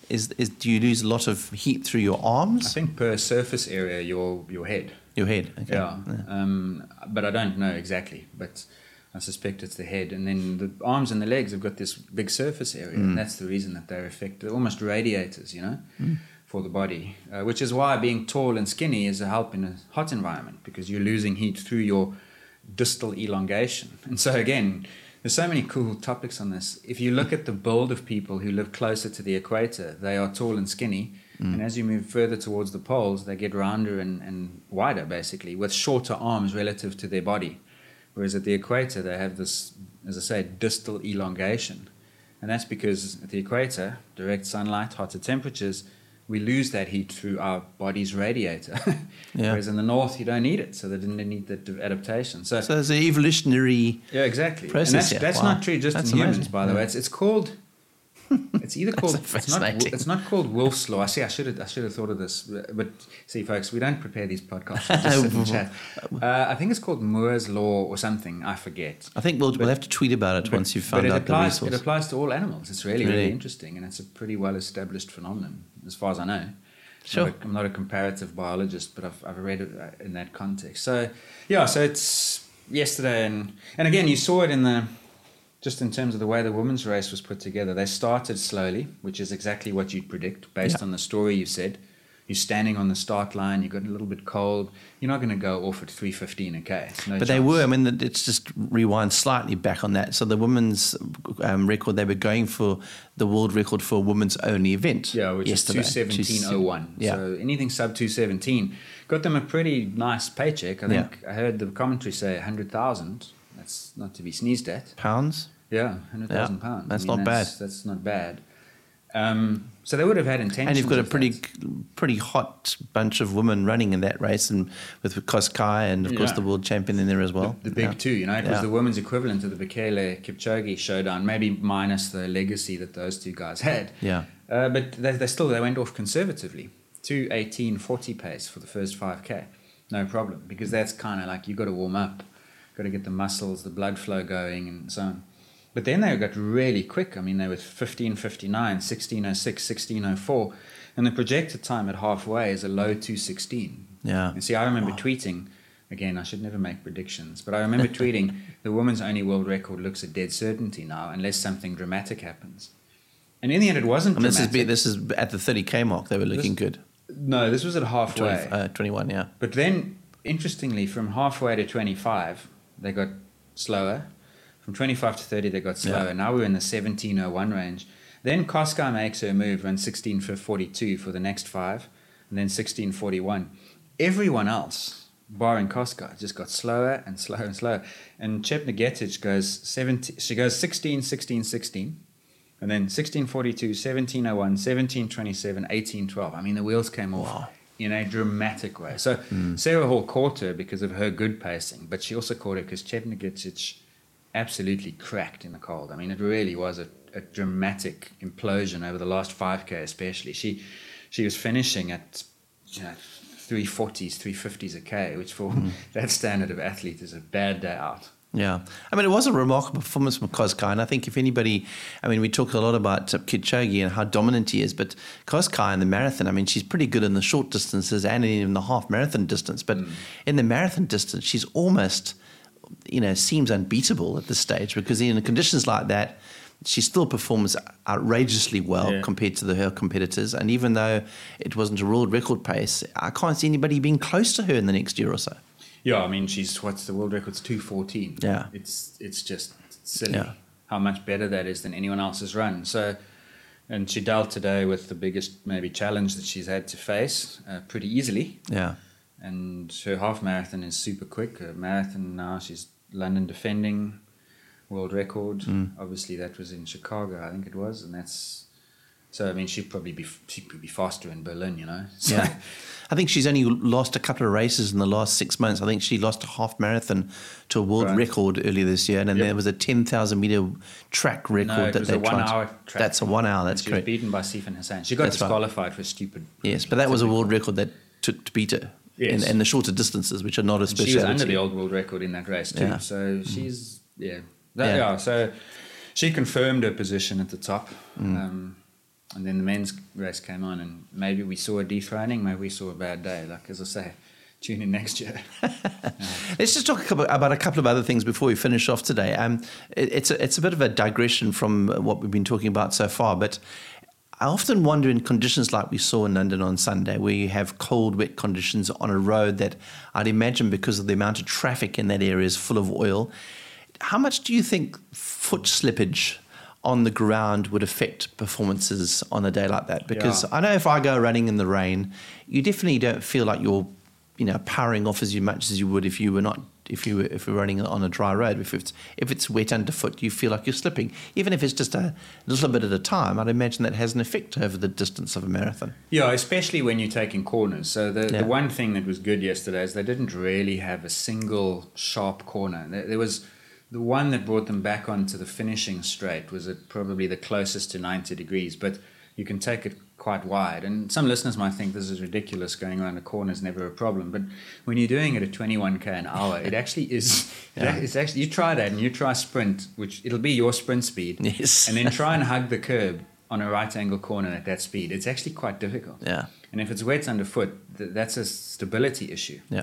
is is do you lose a lot of heat through your arms? I think per surface area, your your head. Your head, okay. Yeah, yeah. Um, but I don't know exactly, but I suspect it's the head. And then the arms and the legs have got this big surface area, mm. and that's the reason that they're affected. They're almost radiators, you know, mm. for the body, uh, which is why being tall and skinny is a help in a hot environment, because you're losing heat through your distal elongation. And so again, there's so many cool topics on this. If you look at the build of people who live closer to the equator, they are tall and skinny. Mm. And as you move further towards the poles, they get rounder and, and wider, basically, with shorter arms relative to their body. Whereas at the equator, they have this, as I say, distal elongation. And that's because at the equator, direct sunlight, hotter temperatures, we lose that heat through our body's radiator. Yeah. Whereas in the north, you don't need it, so they didn't need that adaptation. So, so there's an evolutionary yeah, exactly. process and that's, here. that's Wow. not true just That's in humans, amazing. by the Yeah. way. It's, it's called... It's either called it's not fascinating. it's not called Wolff's Law. I see. I should have I should have thought of this. But see, folks, we don't prepare these podcasts. We just sit and chat. Uh, I think it's called Moore's Law or something. I forget. I think we'll But- we'll have to tweet about it But- once you've but found it out applies, the resource. It applies to all animals. It's really really Really? interesting, and it's a pretty well established phenomenon as far as I know. Sure. I'm not a, I'm not a comparative biologist, but I've I've read it in that context. So yeah, so it's yesterday, and and again you saw it in the. Just in terms of the way the women's race was put together, they started slowly, which is exactly what you'd predict based Yeah. on the story you said. You're standing on the start line, you got a little bit cold. You're not going to go off at three fifteen a K. No But they chance. were, I mean, it's just rewind slightly back on that. So the women's um, record, they were going for the world record for a women's only event. Yeah, which yesterday. is two seventeen oh one. Yeah. So anything sub two seventeen got them a pretty nice paycheck. I think I heard the commentary say one hundred thousand. That's not to be sneezed at. Pounds? Yeah, one hundred thousand Yeah, pounds. that's I mean, not that's, bad. That's not bad. Um, so they would have had intentions. And you've got a with pretty that. pretty hot bunch of women running in that race, and with Koskai and, of course, Yeah. the world champion in there as well. The, the big Yeah. two, you know, it Yeah. was the women's equivalent to the Bekele Kipchoge showdown, maybe minus the legacy that those two guys had. Yeah. Uh, but they, they still they went off conservatively, two eighteen forty pace for the first five K, no problem, because that's kind of like you got to warm up, got to get the muscles, the blood flow going, and so on. But then they got really quick. I mean, they were fifteen fifty-nine, sixteen oh six, sixteen oh four, and the projected time at halfway is a low two sixteen. Yeah. And see, I remember tweeting, again, I should never make predictions, but I remember tweeting, the women's only world record looks a dead certainty now, unless something dramatic happens. And in the end, it wasn't And this is, dramatic. be, this is at the thirty K mark, they were looking good. No, this was at halfway. twenty, uh, twenty-one, yeah. But then, interestingly, from halfway to twenty-five, they got slower. From twenty-five to thirty, they got slower. Yeah. Now we're in the seventeen oh one range. Then Koskai makes her move, runs sixteen forty-two for the next five, and then sixteen forty-one. Everyone else, barring Koskai, just got slower and slower and slower. And Chepngetich goes seventeen. She goes sixteen, sixteen, sixteen, and then sixteen forty-two, seventeen oh one, seventeen twenty-seven, eighteen twelve. I mean, the wheels came off. Wow. In a dramatic way. So Sarah Hall caught her because of her good pacing, but she also caught her because Chepngetich absolutely cracked in the cold. I mean, it really was a, a dramatic implosion over the last five K especially. She she was finishing at, you know, three forties, three fifties a K, which for mm. that standard of athlete is a bad day out. Yeah. I mean, it was a remarkable performance from Koskai. And I think if anybody, I mean, we talk a lot about uh, Kipchoge and how dominant he is, but Koskai in the marathon, I mean, she's pretty good in the short distances and in the half marathon distance. But mm. in the marathon distance, she's almost, you know, seems unbeatable at this stage, because in conditions like that, she still performs outrageously well yeah. compared to the, her competitors. And even though it wasn't a world record pace, I can't see anybody being close to her in the next year or so. Yeah, I mean, she's, what's the world record's two fourteen. Yeah. It's it's just silly Yeah. how much better that is than anyone else's run. So, and she dealt today with the biggest maybe challenge that she's had to face uh, pretty easily. Yeah. And her half marathon is super quick. Her marathon now, she's London defending world record. Mm. Obviously, that was in Chicago, I think it was, and that's so. I mean, she'd probably be she could be faster in Berlin, you know. So, yeah. I think she's only lost a couple of races in the last six months. I think she lost a half marathon to a world Right. record earlier this year, and then Yep. there was a ten thousand meter track record No, it that was they a tried. one-hour to, track. That's a one hour. That's she correct. was beaten by Sifan Hassan. She got That's right. disqualified for stupid. Yes, but that was a world record that took to beat her Yes. in, in the shorter distances, which are not a And she was speciality. under the old world record in that race too. Yeah. So she's yeah. That, Yeah. yeah. So she confirmed her position at the top. Mm. Um, And then the men's race came on, and maybe we saw a dethroning, maybe we saw a bad day. Like, as I say, tune in next year. Let's just talk a couple, about a couple of other things before we finish off today. Um, it, it's, a, it's a bit of a digression from what we've been talking about so far, but I often wonder in conditions like we saw in London on Sunday, where you have cold, wet conditions on a road that I'd imagine because of the amount of traffic in that area is full of oil, how much do you think foot slippage on the ground would affect performances on a day like that? Because Yeah. I know if I go running in the rain, you definitely don't feel like you're, you know, powering off as much as you would if you were not, if you were, if you're running on a dry road. If it's if it's wet underfoot, you feel like you're slipping, even if it's just a little bit at a time. I'd imagine that has an effect over the distance of a marathon. Yeah, especially when you're taking corners. So the, Yeah. the one thing that was good yesterday is they didn't really have a single sharp corner. There, there was the one that brought them back onto the finishing straight was at probably the closest to ninety degrees, but you can take it quite wide. And some listeners might think this is ridiculous, going around a corner is never a problem. But when you're doing it at twenty-one k an hour, it actually is. Yeah. It's actually, you try that and you try sprint, which it'll be your sprint speed. Yes. And then try and hug the curb on a right angle corner at that speed. It's actually quite difficult. Yeah. And if it's wet underfoot, th- that's a stability issue. Yeah.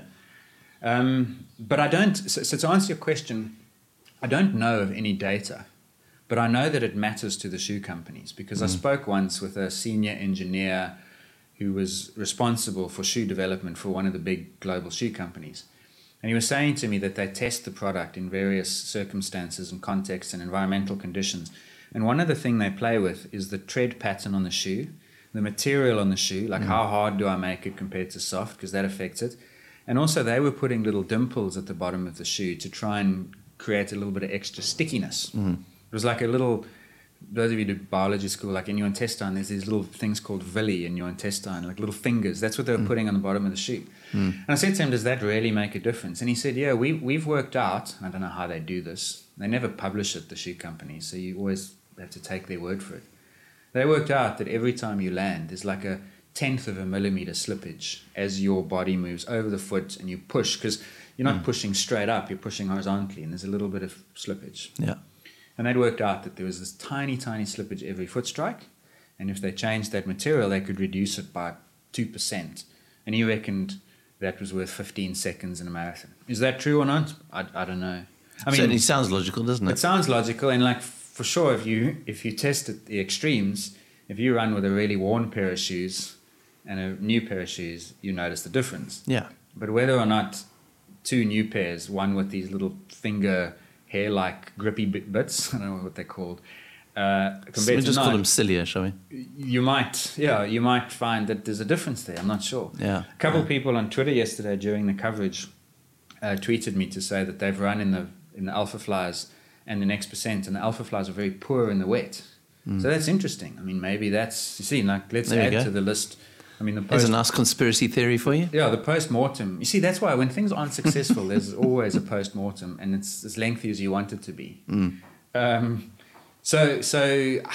Um, but I don't, so, so to answer your question, I don't know of any data, but I know that it matters to the shoe companies because Mm. I spoke once with a senior engineer who was responsible for shoe development for one of the big global shoe companies. And he was saying to me that they test the product in various circumstances and contexts and environmental conditions. And one of the things they play with is the tread pattern on the shoe, the material on the shoe, like how hard do I make it compared to soft, because that affects it. And also they were putting little dimples at the bottom of the shoe to try and create a little bit of extra stickiness. Mm. It was like a little, those of you who do biology school, like in your intestine, there's these little things called villi in your intestine, like little fingers. That's what they were mm. putting on the bottom of the shoe. Mm. And I said to him, does that really make a difference? And he said, yeah, we, we've worked out, I don't know how they do this. They never publish it, the shoe companies, so you always have to take their word for it. They worked out that every time you land, there's like a tenth of a millimeter slippage as your body moves over the foot and you push, because you're not mm. pushing straight up, you're pushing horizontally, and there's a little bit of slippage. Yeah. And they'd worked out that there was this tiny, tiny slippage every foot strike, and if they changed that material, they could reduce it by two percent. And he reckoned that was worth fifteen seconds in a marathon. Is that true or not? I, I don't know. I mean, certainly sounds logical, doesn't it? It sounds logical, and like for sure, if you if you test at the extremes, if you run with a really worn pair of shoes and a new pair of shoes, you notice the difference. Yeah. But whether or not two new pairs, one with these little finger hair-like grippy bits, I don't know what they're called. Uh, So we'll just call them cilia, shall we? You might, yeah, you might find that there's a difference there. I'm not sure. Yeah. A couple yeah. of people on Twitter yesterday during the coverage uh, tweeted me to say that they've run in the in the Alpha Flies and the Next Percent, and the Alpha Flies are very poor in the wet. Mm. So that's interesting. I mean, maybe that's, you see, like, let's there add to the list. I mean, the There's post, a nice conspiracy theory for you. yeah, the post-mortem. You see, that's why when things aren't successful, there's always a post-mortem, and it's as lengthy as you want it to be. Mm. Um, so, so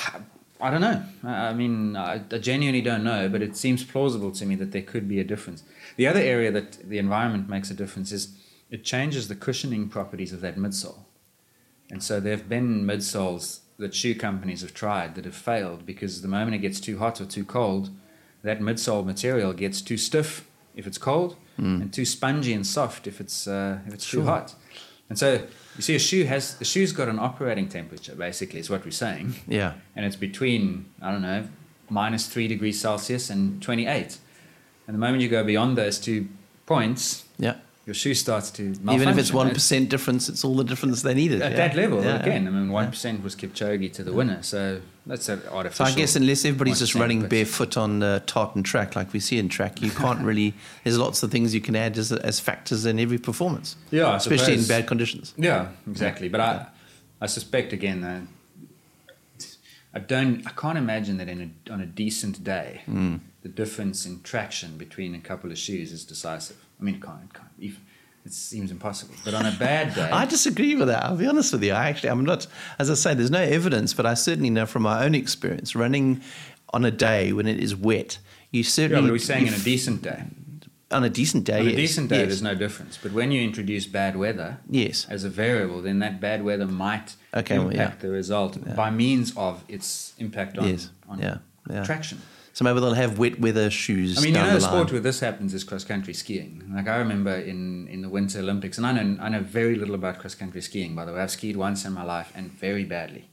I don't know. I mean, I, I genuinely don't know, but it seems plausible to me that there could be a difference. The other area that the environment makes a difference is it changes the cushioning properties of that midsole. And so there have been midsoles that shoe companies have tried that have failed because the moment it gets too hot or too cold, that midsole material gets too stiff if it's cold mm. and too spongy and soft if it's uh, if it's sure. too hot. And so you see, a shoe has the shoe's got an operating temperature. Basically, is what we're saying. Yeah, and it's between I don't know minus three degrees Celsius and twenty-eight. And the moment you go beyond those two points, yeah, your shoe starts to malfunction. Even if it's one percent difference, it's all the difference they needed at yeah. that level. Yeah, again, yeah. I mean, one percent was Kipchoge to the winner, so that's an artificial. So I guess unless everybody's just running but barefoot on the tartan track like we see in track, you can't really. There's lots of things you can add as, as factors in every performance. Yeah, I especially suppose. in bad conditions. Yeah, exactly. But I, I suspect again that I don't. I can't imagine that in a, on a decent day, mm. the difference in traction between a couple of shoes is decisive. I mean, it can't. It can't. If, It seems impossible. But on a bad day... I disagree with that. I'll be honest with you. I actually, I'm not... As I say, there's no evidence, but I certainly know from my own experience, running on a day when it is wet, you certainly... Yeah, but we're saying in a decent day. On a decent day, On a yes. decent day, yes. there's no difference. But when you introduce bad weather yes. as a variable, then that bad weather might okay, impact well, yeah. the result yeah. by means of its impact on... Yes, on yeah. yeah. traction. So maybe they'll have wet weather shoes. I mean, you down know, the the sport line. where this happens is cross country skiing. Like I remember in, in the Winter Olympics, and I know I know very little about cross country skiing. By the way, I've skied once in my life and very badly.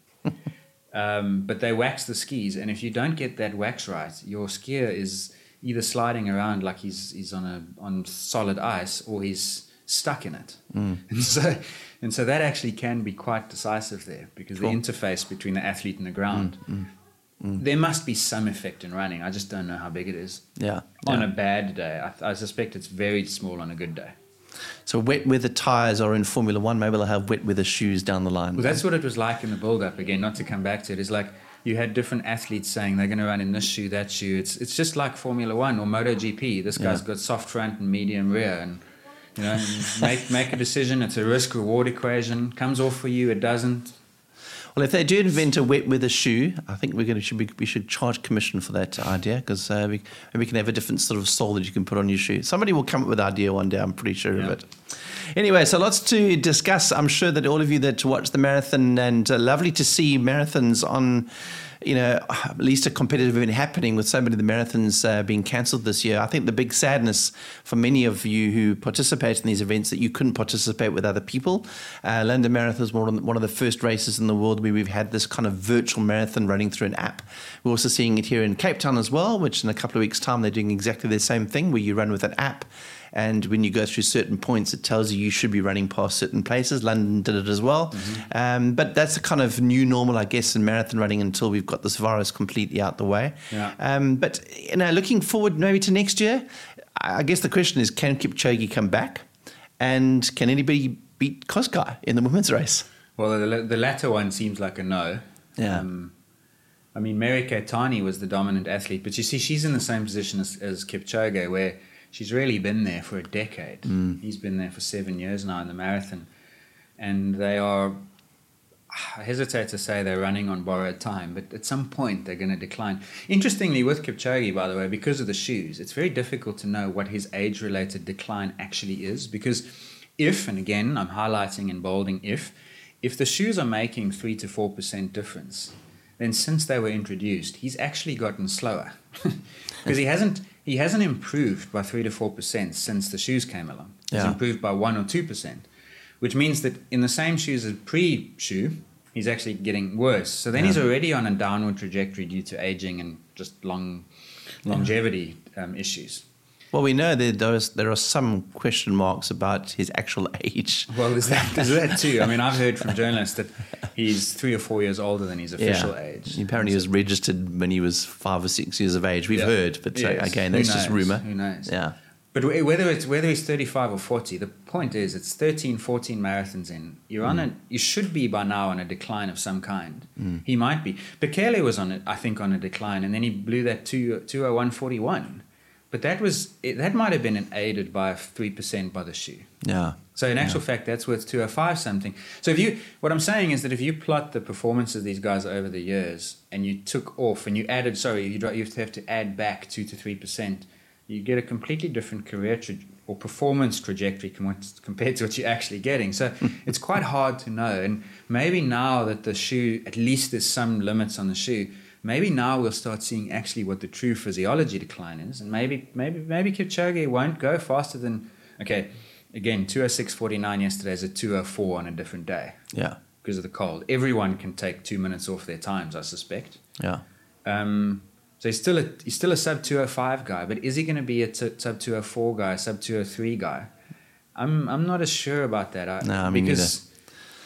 um, but they wax the skis, and if you don't get that wax right, your skier is either sliding around like he's he's on a on solid ice, or he's stuck in it. Mm. And so and so that actually can be quite decisive there, because cool. the interface between the athlete and the ground. Mm, mm. Mm. There must be some effect in running. I just don't know how big it is. Yeah. On yeah. a bad day, I, I suspect it's very small on a good day. So wet weather tyres are in Formula One. Maybe they'll have wet weather shoes down the line. Well, that's what it was like in the build-up. Again, not to come back to it, is like you had different athletes saying they're going to run in this shoe, that shoe. It's it's just like Formula One or MotoGP. This guy's yeah. got soft front and medium rear, and you know, make make a decision. It's a risk-reward equation. Comes off for you, it doesn't. Well, if they do invent a wet weather shoe, I think we're going to should be, we should charge commission for that idea, because uh, we maybe we can have a different sort of sole that you can put on your shoe. Somebody will come up with an idea one day. I'm pretty sure yeah. of it. Anyway, so lots to discuss. I'm sure that all of you that watch the marathon, and uh, lovely to see marathons on, you know, at least a competitive event happening, with so many of the marathons uh, being cancelled this year. I think the big sadness for many of you who participate in these events that you couldn't participate with other people. Uh, London Marathon is one of the first races in the world where we've had this kind of virtual marathon running through an app. We're also seeing it here in Cape Town as well, which in a couple of weeks' time they're doing exactly the same thing, where you run with an app. And when you go through certain points, it tells you you should be running past certain places. London did it as well. Mm-hmm. Um, but that's a kind of new normal, I guess, in marathon running until we've got this virus completely out the way. Yeah. Um, but, you know, looking forward maybe to next year, I guess the question is, can Kipchoge come back? And can anybody beat Kosgei in the women's race? Well, the, the latter one seems like a no. Yeah. Um, I mean, Mary Keitany was the dominant athlete, but you see, she's in the same position as, as Kipchoge, where she's really been there for a decade. Mm. He's been there for seven years now in the marathon. And they are, I hesitate to say they're running on borrowed time, but at some point they're going to decline. Interestingly, with Kipchoge, by the way, because of the shoes, it's very difficult to know what his age-related decline actually is. Because if, and again, I'm highlighting and bolding if, if the shoes are making three to four percent difference, then since they were introduced, he's actually gotten slower. Because he hasn't... He hasn't improved by three to four percent since the shoes came along. He's yeah. improved by one or two percent, which means that in the same shoes as pre-shoe, he's actually getting worse. So then yeah. he's already on a downward trajectory due to aging and just long longevity yeah. um, issues. Well, we know that there, is, there are some question marks about his actual age. Well, there's that, there's that too. I mean, I've heard from journalists that he's three or four years older than his official yeah. age. Apparently he was registered when he was five or six years of age. We've yeah. heard, but yes. uh, again, that's just rumour. Who knows? Yeah. But whether it's whether he's thirty-five or forty, the point is it's thirteen, fourteen marathons in. You're on mm. a, you should be by now on a decline of some kind. Mm. He might be. Bekele was on it, I think, on a decline, and then he blew that two oh one forty-one. But that was it, that might have been aided by three percent by the shoe. Yeah. So in actual yeah. fact, that's worth two oh five something. So if you, what I'm saying is that if you plot the performances of these guys over the years, and you took off and you added, sorry, you you have to add back two to three percent, you get a completely different career tra- or performance trajectory compared to what you're actually getting. So it's quite hard to know. And maybe now that the shoe, at least there's some limits on the shoe. Maybe now we'll start seeing actually what the true physiology decline is, and maybe maybe maybe Kipchoge won't go faster than okay. Again, two oh six forty-nine yesterday is a two oh four on a different day. Yeah, because of the cold. Everyone can take two minutes off their times, I suspect. Yeah. Um. So he's still a he's still a sub two oh five guy, but is he going to be a t- sub two oh four guy, sub two oh three guy? I'm I'm not as sure about that. I, no, I mean because. Neither.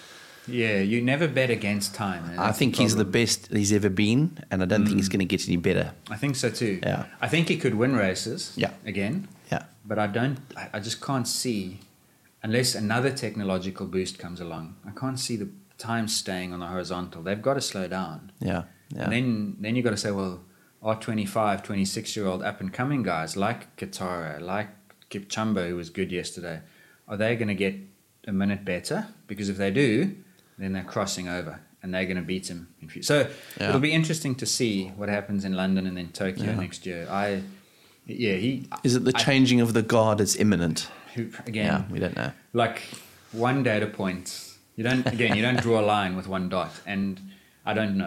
Yeah, you never bet against time. I think the he's the best he's ever been, and I don't mm. think he's going to get any better. I think so too. Yeah, I think he could win races. Yeah. Again. Yeah. But I don't. I, I just can't see, unless another technological boost comes along. I can't see the time staying on the horizontal. They've got to slow down. Yeah. Yeah. And then then you got to say, well, are twenty-five, twenty-six year old up and coming guys like Katara, like Kipchumba, who was good yesterday, are they going to get a minute better? Because if they do, then they're crossing over and they're going to beat him. In so yeah. it'll be interesting to see what happens in London and then Tokyo yeah. next year. I, yeah, he is it the I, changing of the guard is imminent. Who, again, yeah, we don't know. Like one data point, you don't again, you don't draw a line with one dot, and I don't know.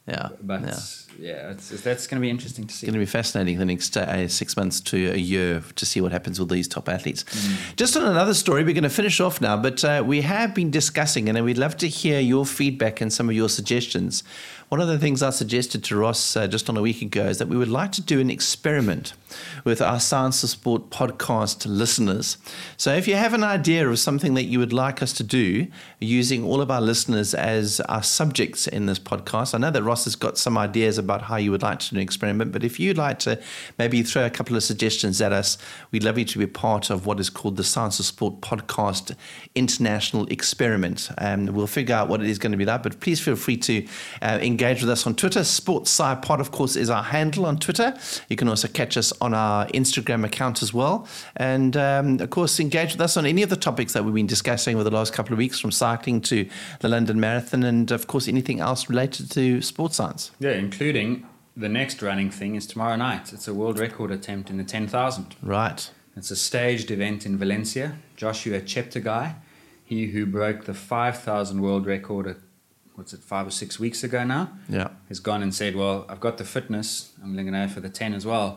Yeah, But yeah. yeah, it's, it's, that's going to be interesting to see. It's going to be fascinating the next uh, six months to a year to see what happens with these top athletes. Mm. Just on another story, we're going to finish off now, but uh, we have been discussing, and we'd love to hear your feedback and some of your suggestions. One of the things I suggested to Ross uh, just on a week ago is that we would like to do an experiment with our Science of Sport podcast listeners. So if you have an idea of something that you would like us to do, using all of our listeners as our subjects in this podcast, I know that Ross has got some ideas about how you would like to do an experiment, but if you'd like to maybe throw a couple of suggestions at us, we'd love you to be part of what is called the Science of Sport Podcast International Experiment. Um, we'll figure out what it is going to be like, but please feel free to uh, engage with us on Twitter. SportsSciPod, of course, is our handle on Twitter. You can also catch us on our Instagram account as well. And, um, of course, engage with us on any of the topics that we've been discussing over the last couple of weeks, from cycling to the London Marathon and, of course, anything else related to sports science. Yeah, including the next running thing is tomorrow night. It's a world record attempt in the ten thousand. Right. It's a staged event in Valencia. Joshua Cheptegei, he who broke the five thousand world record at, what's it, five or six weeks ago now, yeah, has gone and said, well, I've got the fitness, I'm going to go for the ten as well.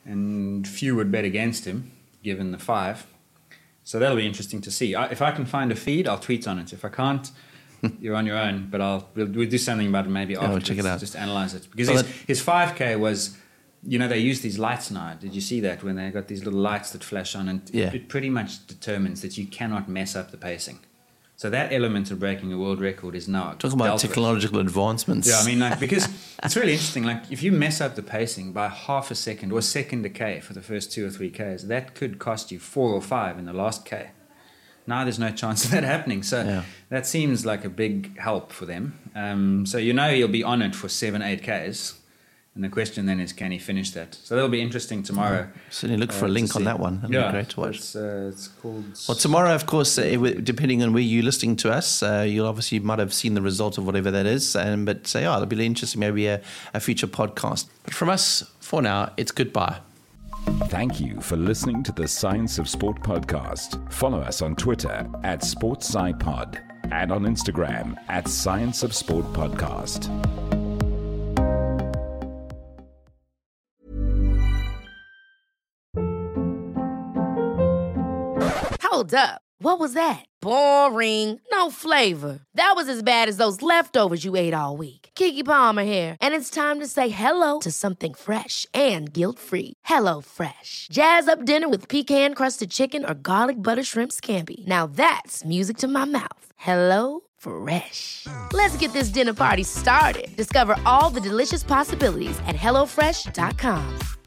And few would bet against him, given the five. So that'll be interesting to see. I, if I can find a feed, I'll tweet on it. If I can't, you're on your own. But I'll we'll, we'll do something about it maybe after. We'll check it out. Just analyze it. Because well, his, his five K was, you know, they use these lights now. Did you see that when they got these little lights that flash on? And yeah. it, it pretty much determines that you cannot mess up the pacing. So that element of breaking a world record is now talking about technological with. advancements. Yeah, I mean, like, because it's really interesting. Like, if you mess up the pacing by half a second or a second a K for the first two or three Ks, that could cost you four or five in the last K. Now there's no chance of that happening. So yeah. that seems like a big help for them. Um, so you know you'll be on it for seven, eight Ks. And the question then is, can he finish that? So that'll be interesting tomorrow. Yeah. Certainly look for uh, a link on that one. That'll yeah, be great to watch. It's, uh, it's called... Well, tomorrow, of course, uh, depending on where you're listening to us, uh, you'll obviously might have seen the result of whatever that is. Um, but uh, yeah, it'll be interesting, maybe a, a future podcast. But from us, for now, it's goodbye. Thank you for listening to the Science of Sport podcast. Follow us on Twitter at SportsSciPod and on Instagram at Science of Sport Podcast. Hold up. What was that? Boring. No flavor. That was as bad as those leftovers you ate all week. Keke Palmer here, and it's time to say hello to something fresh and guilt-free. Hello Fresh. Jazz up dinner with pecan-crusted chicken or garlic butter shrimp scampi. Now that's music to my mouth. Hello Fresh. Let's get this dinner party started. Discover all the delicious possibilities at hello fresh dot com.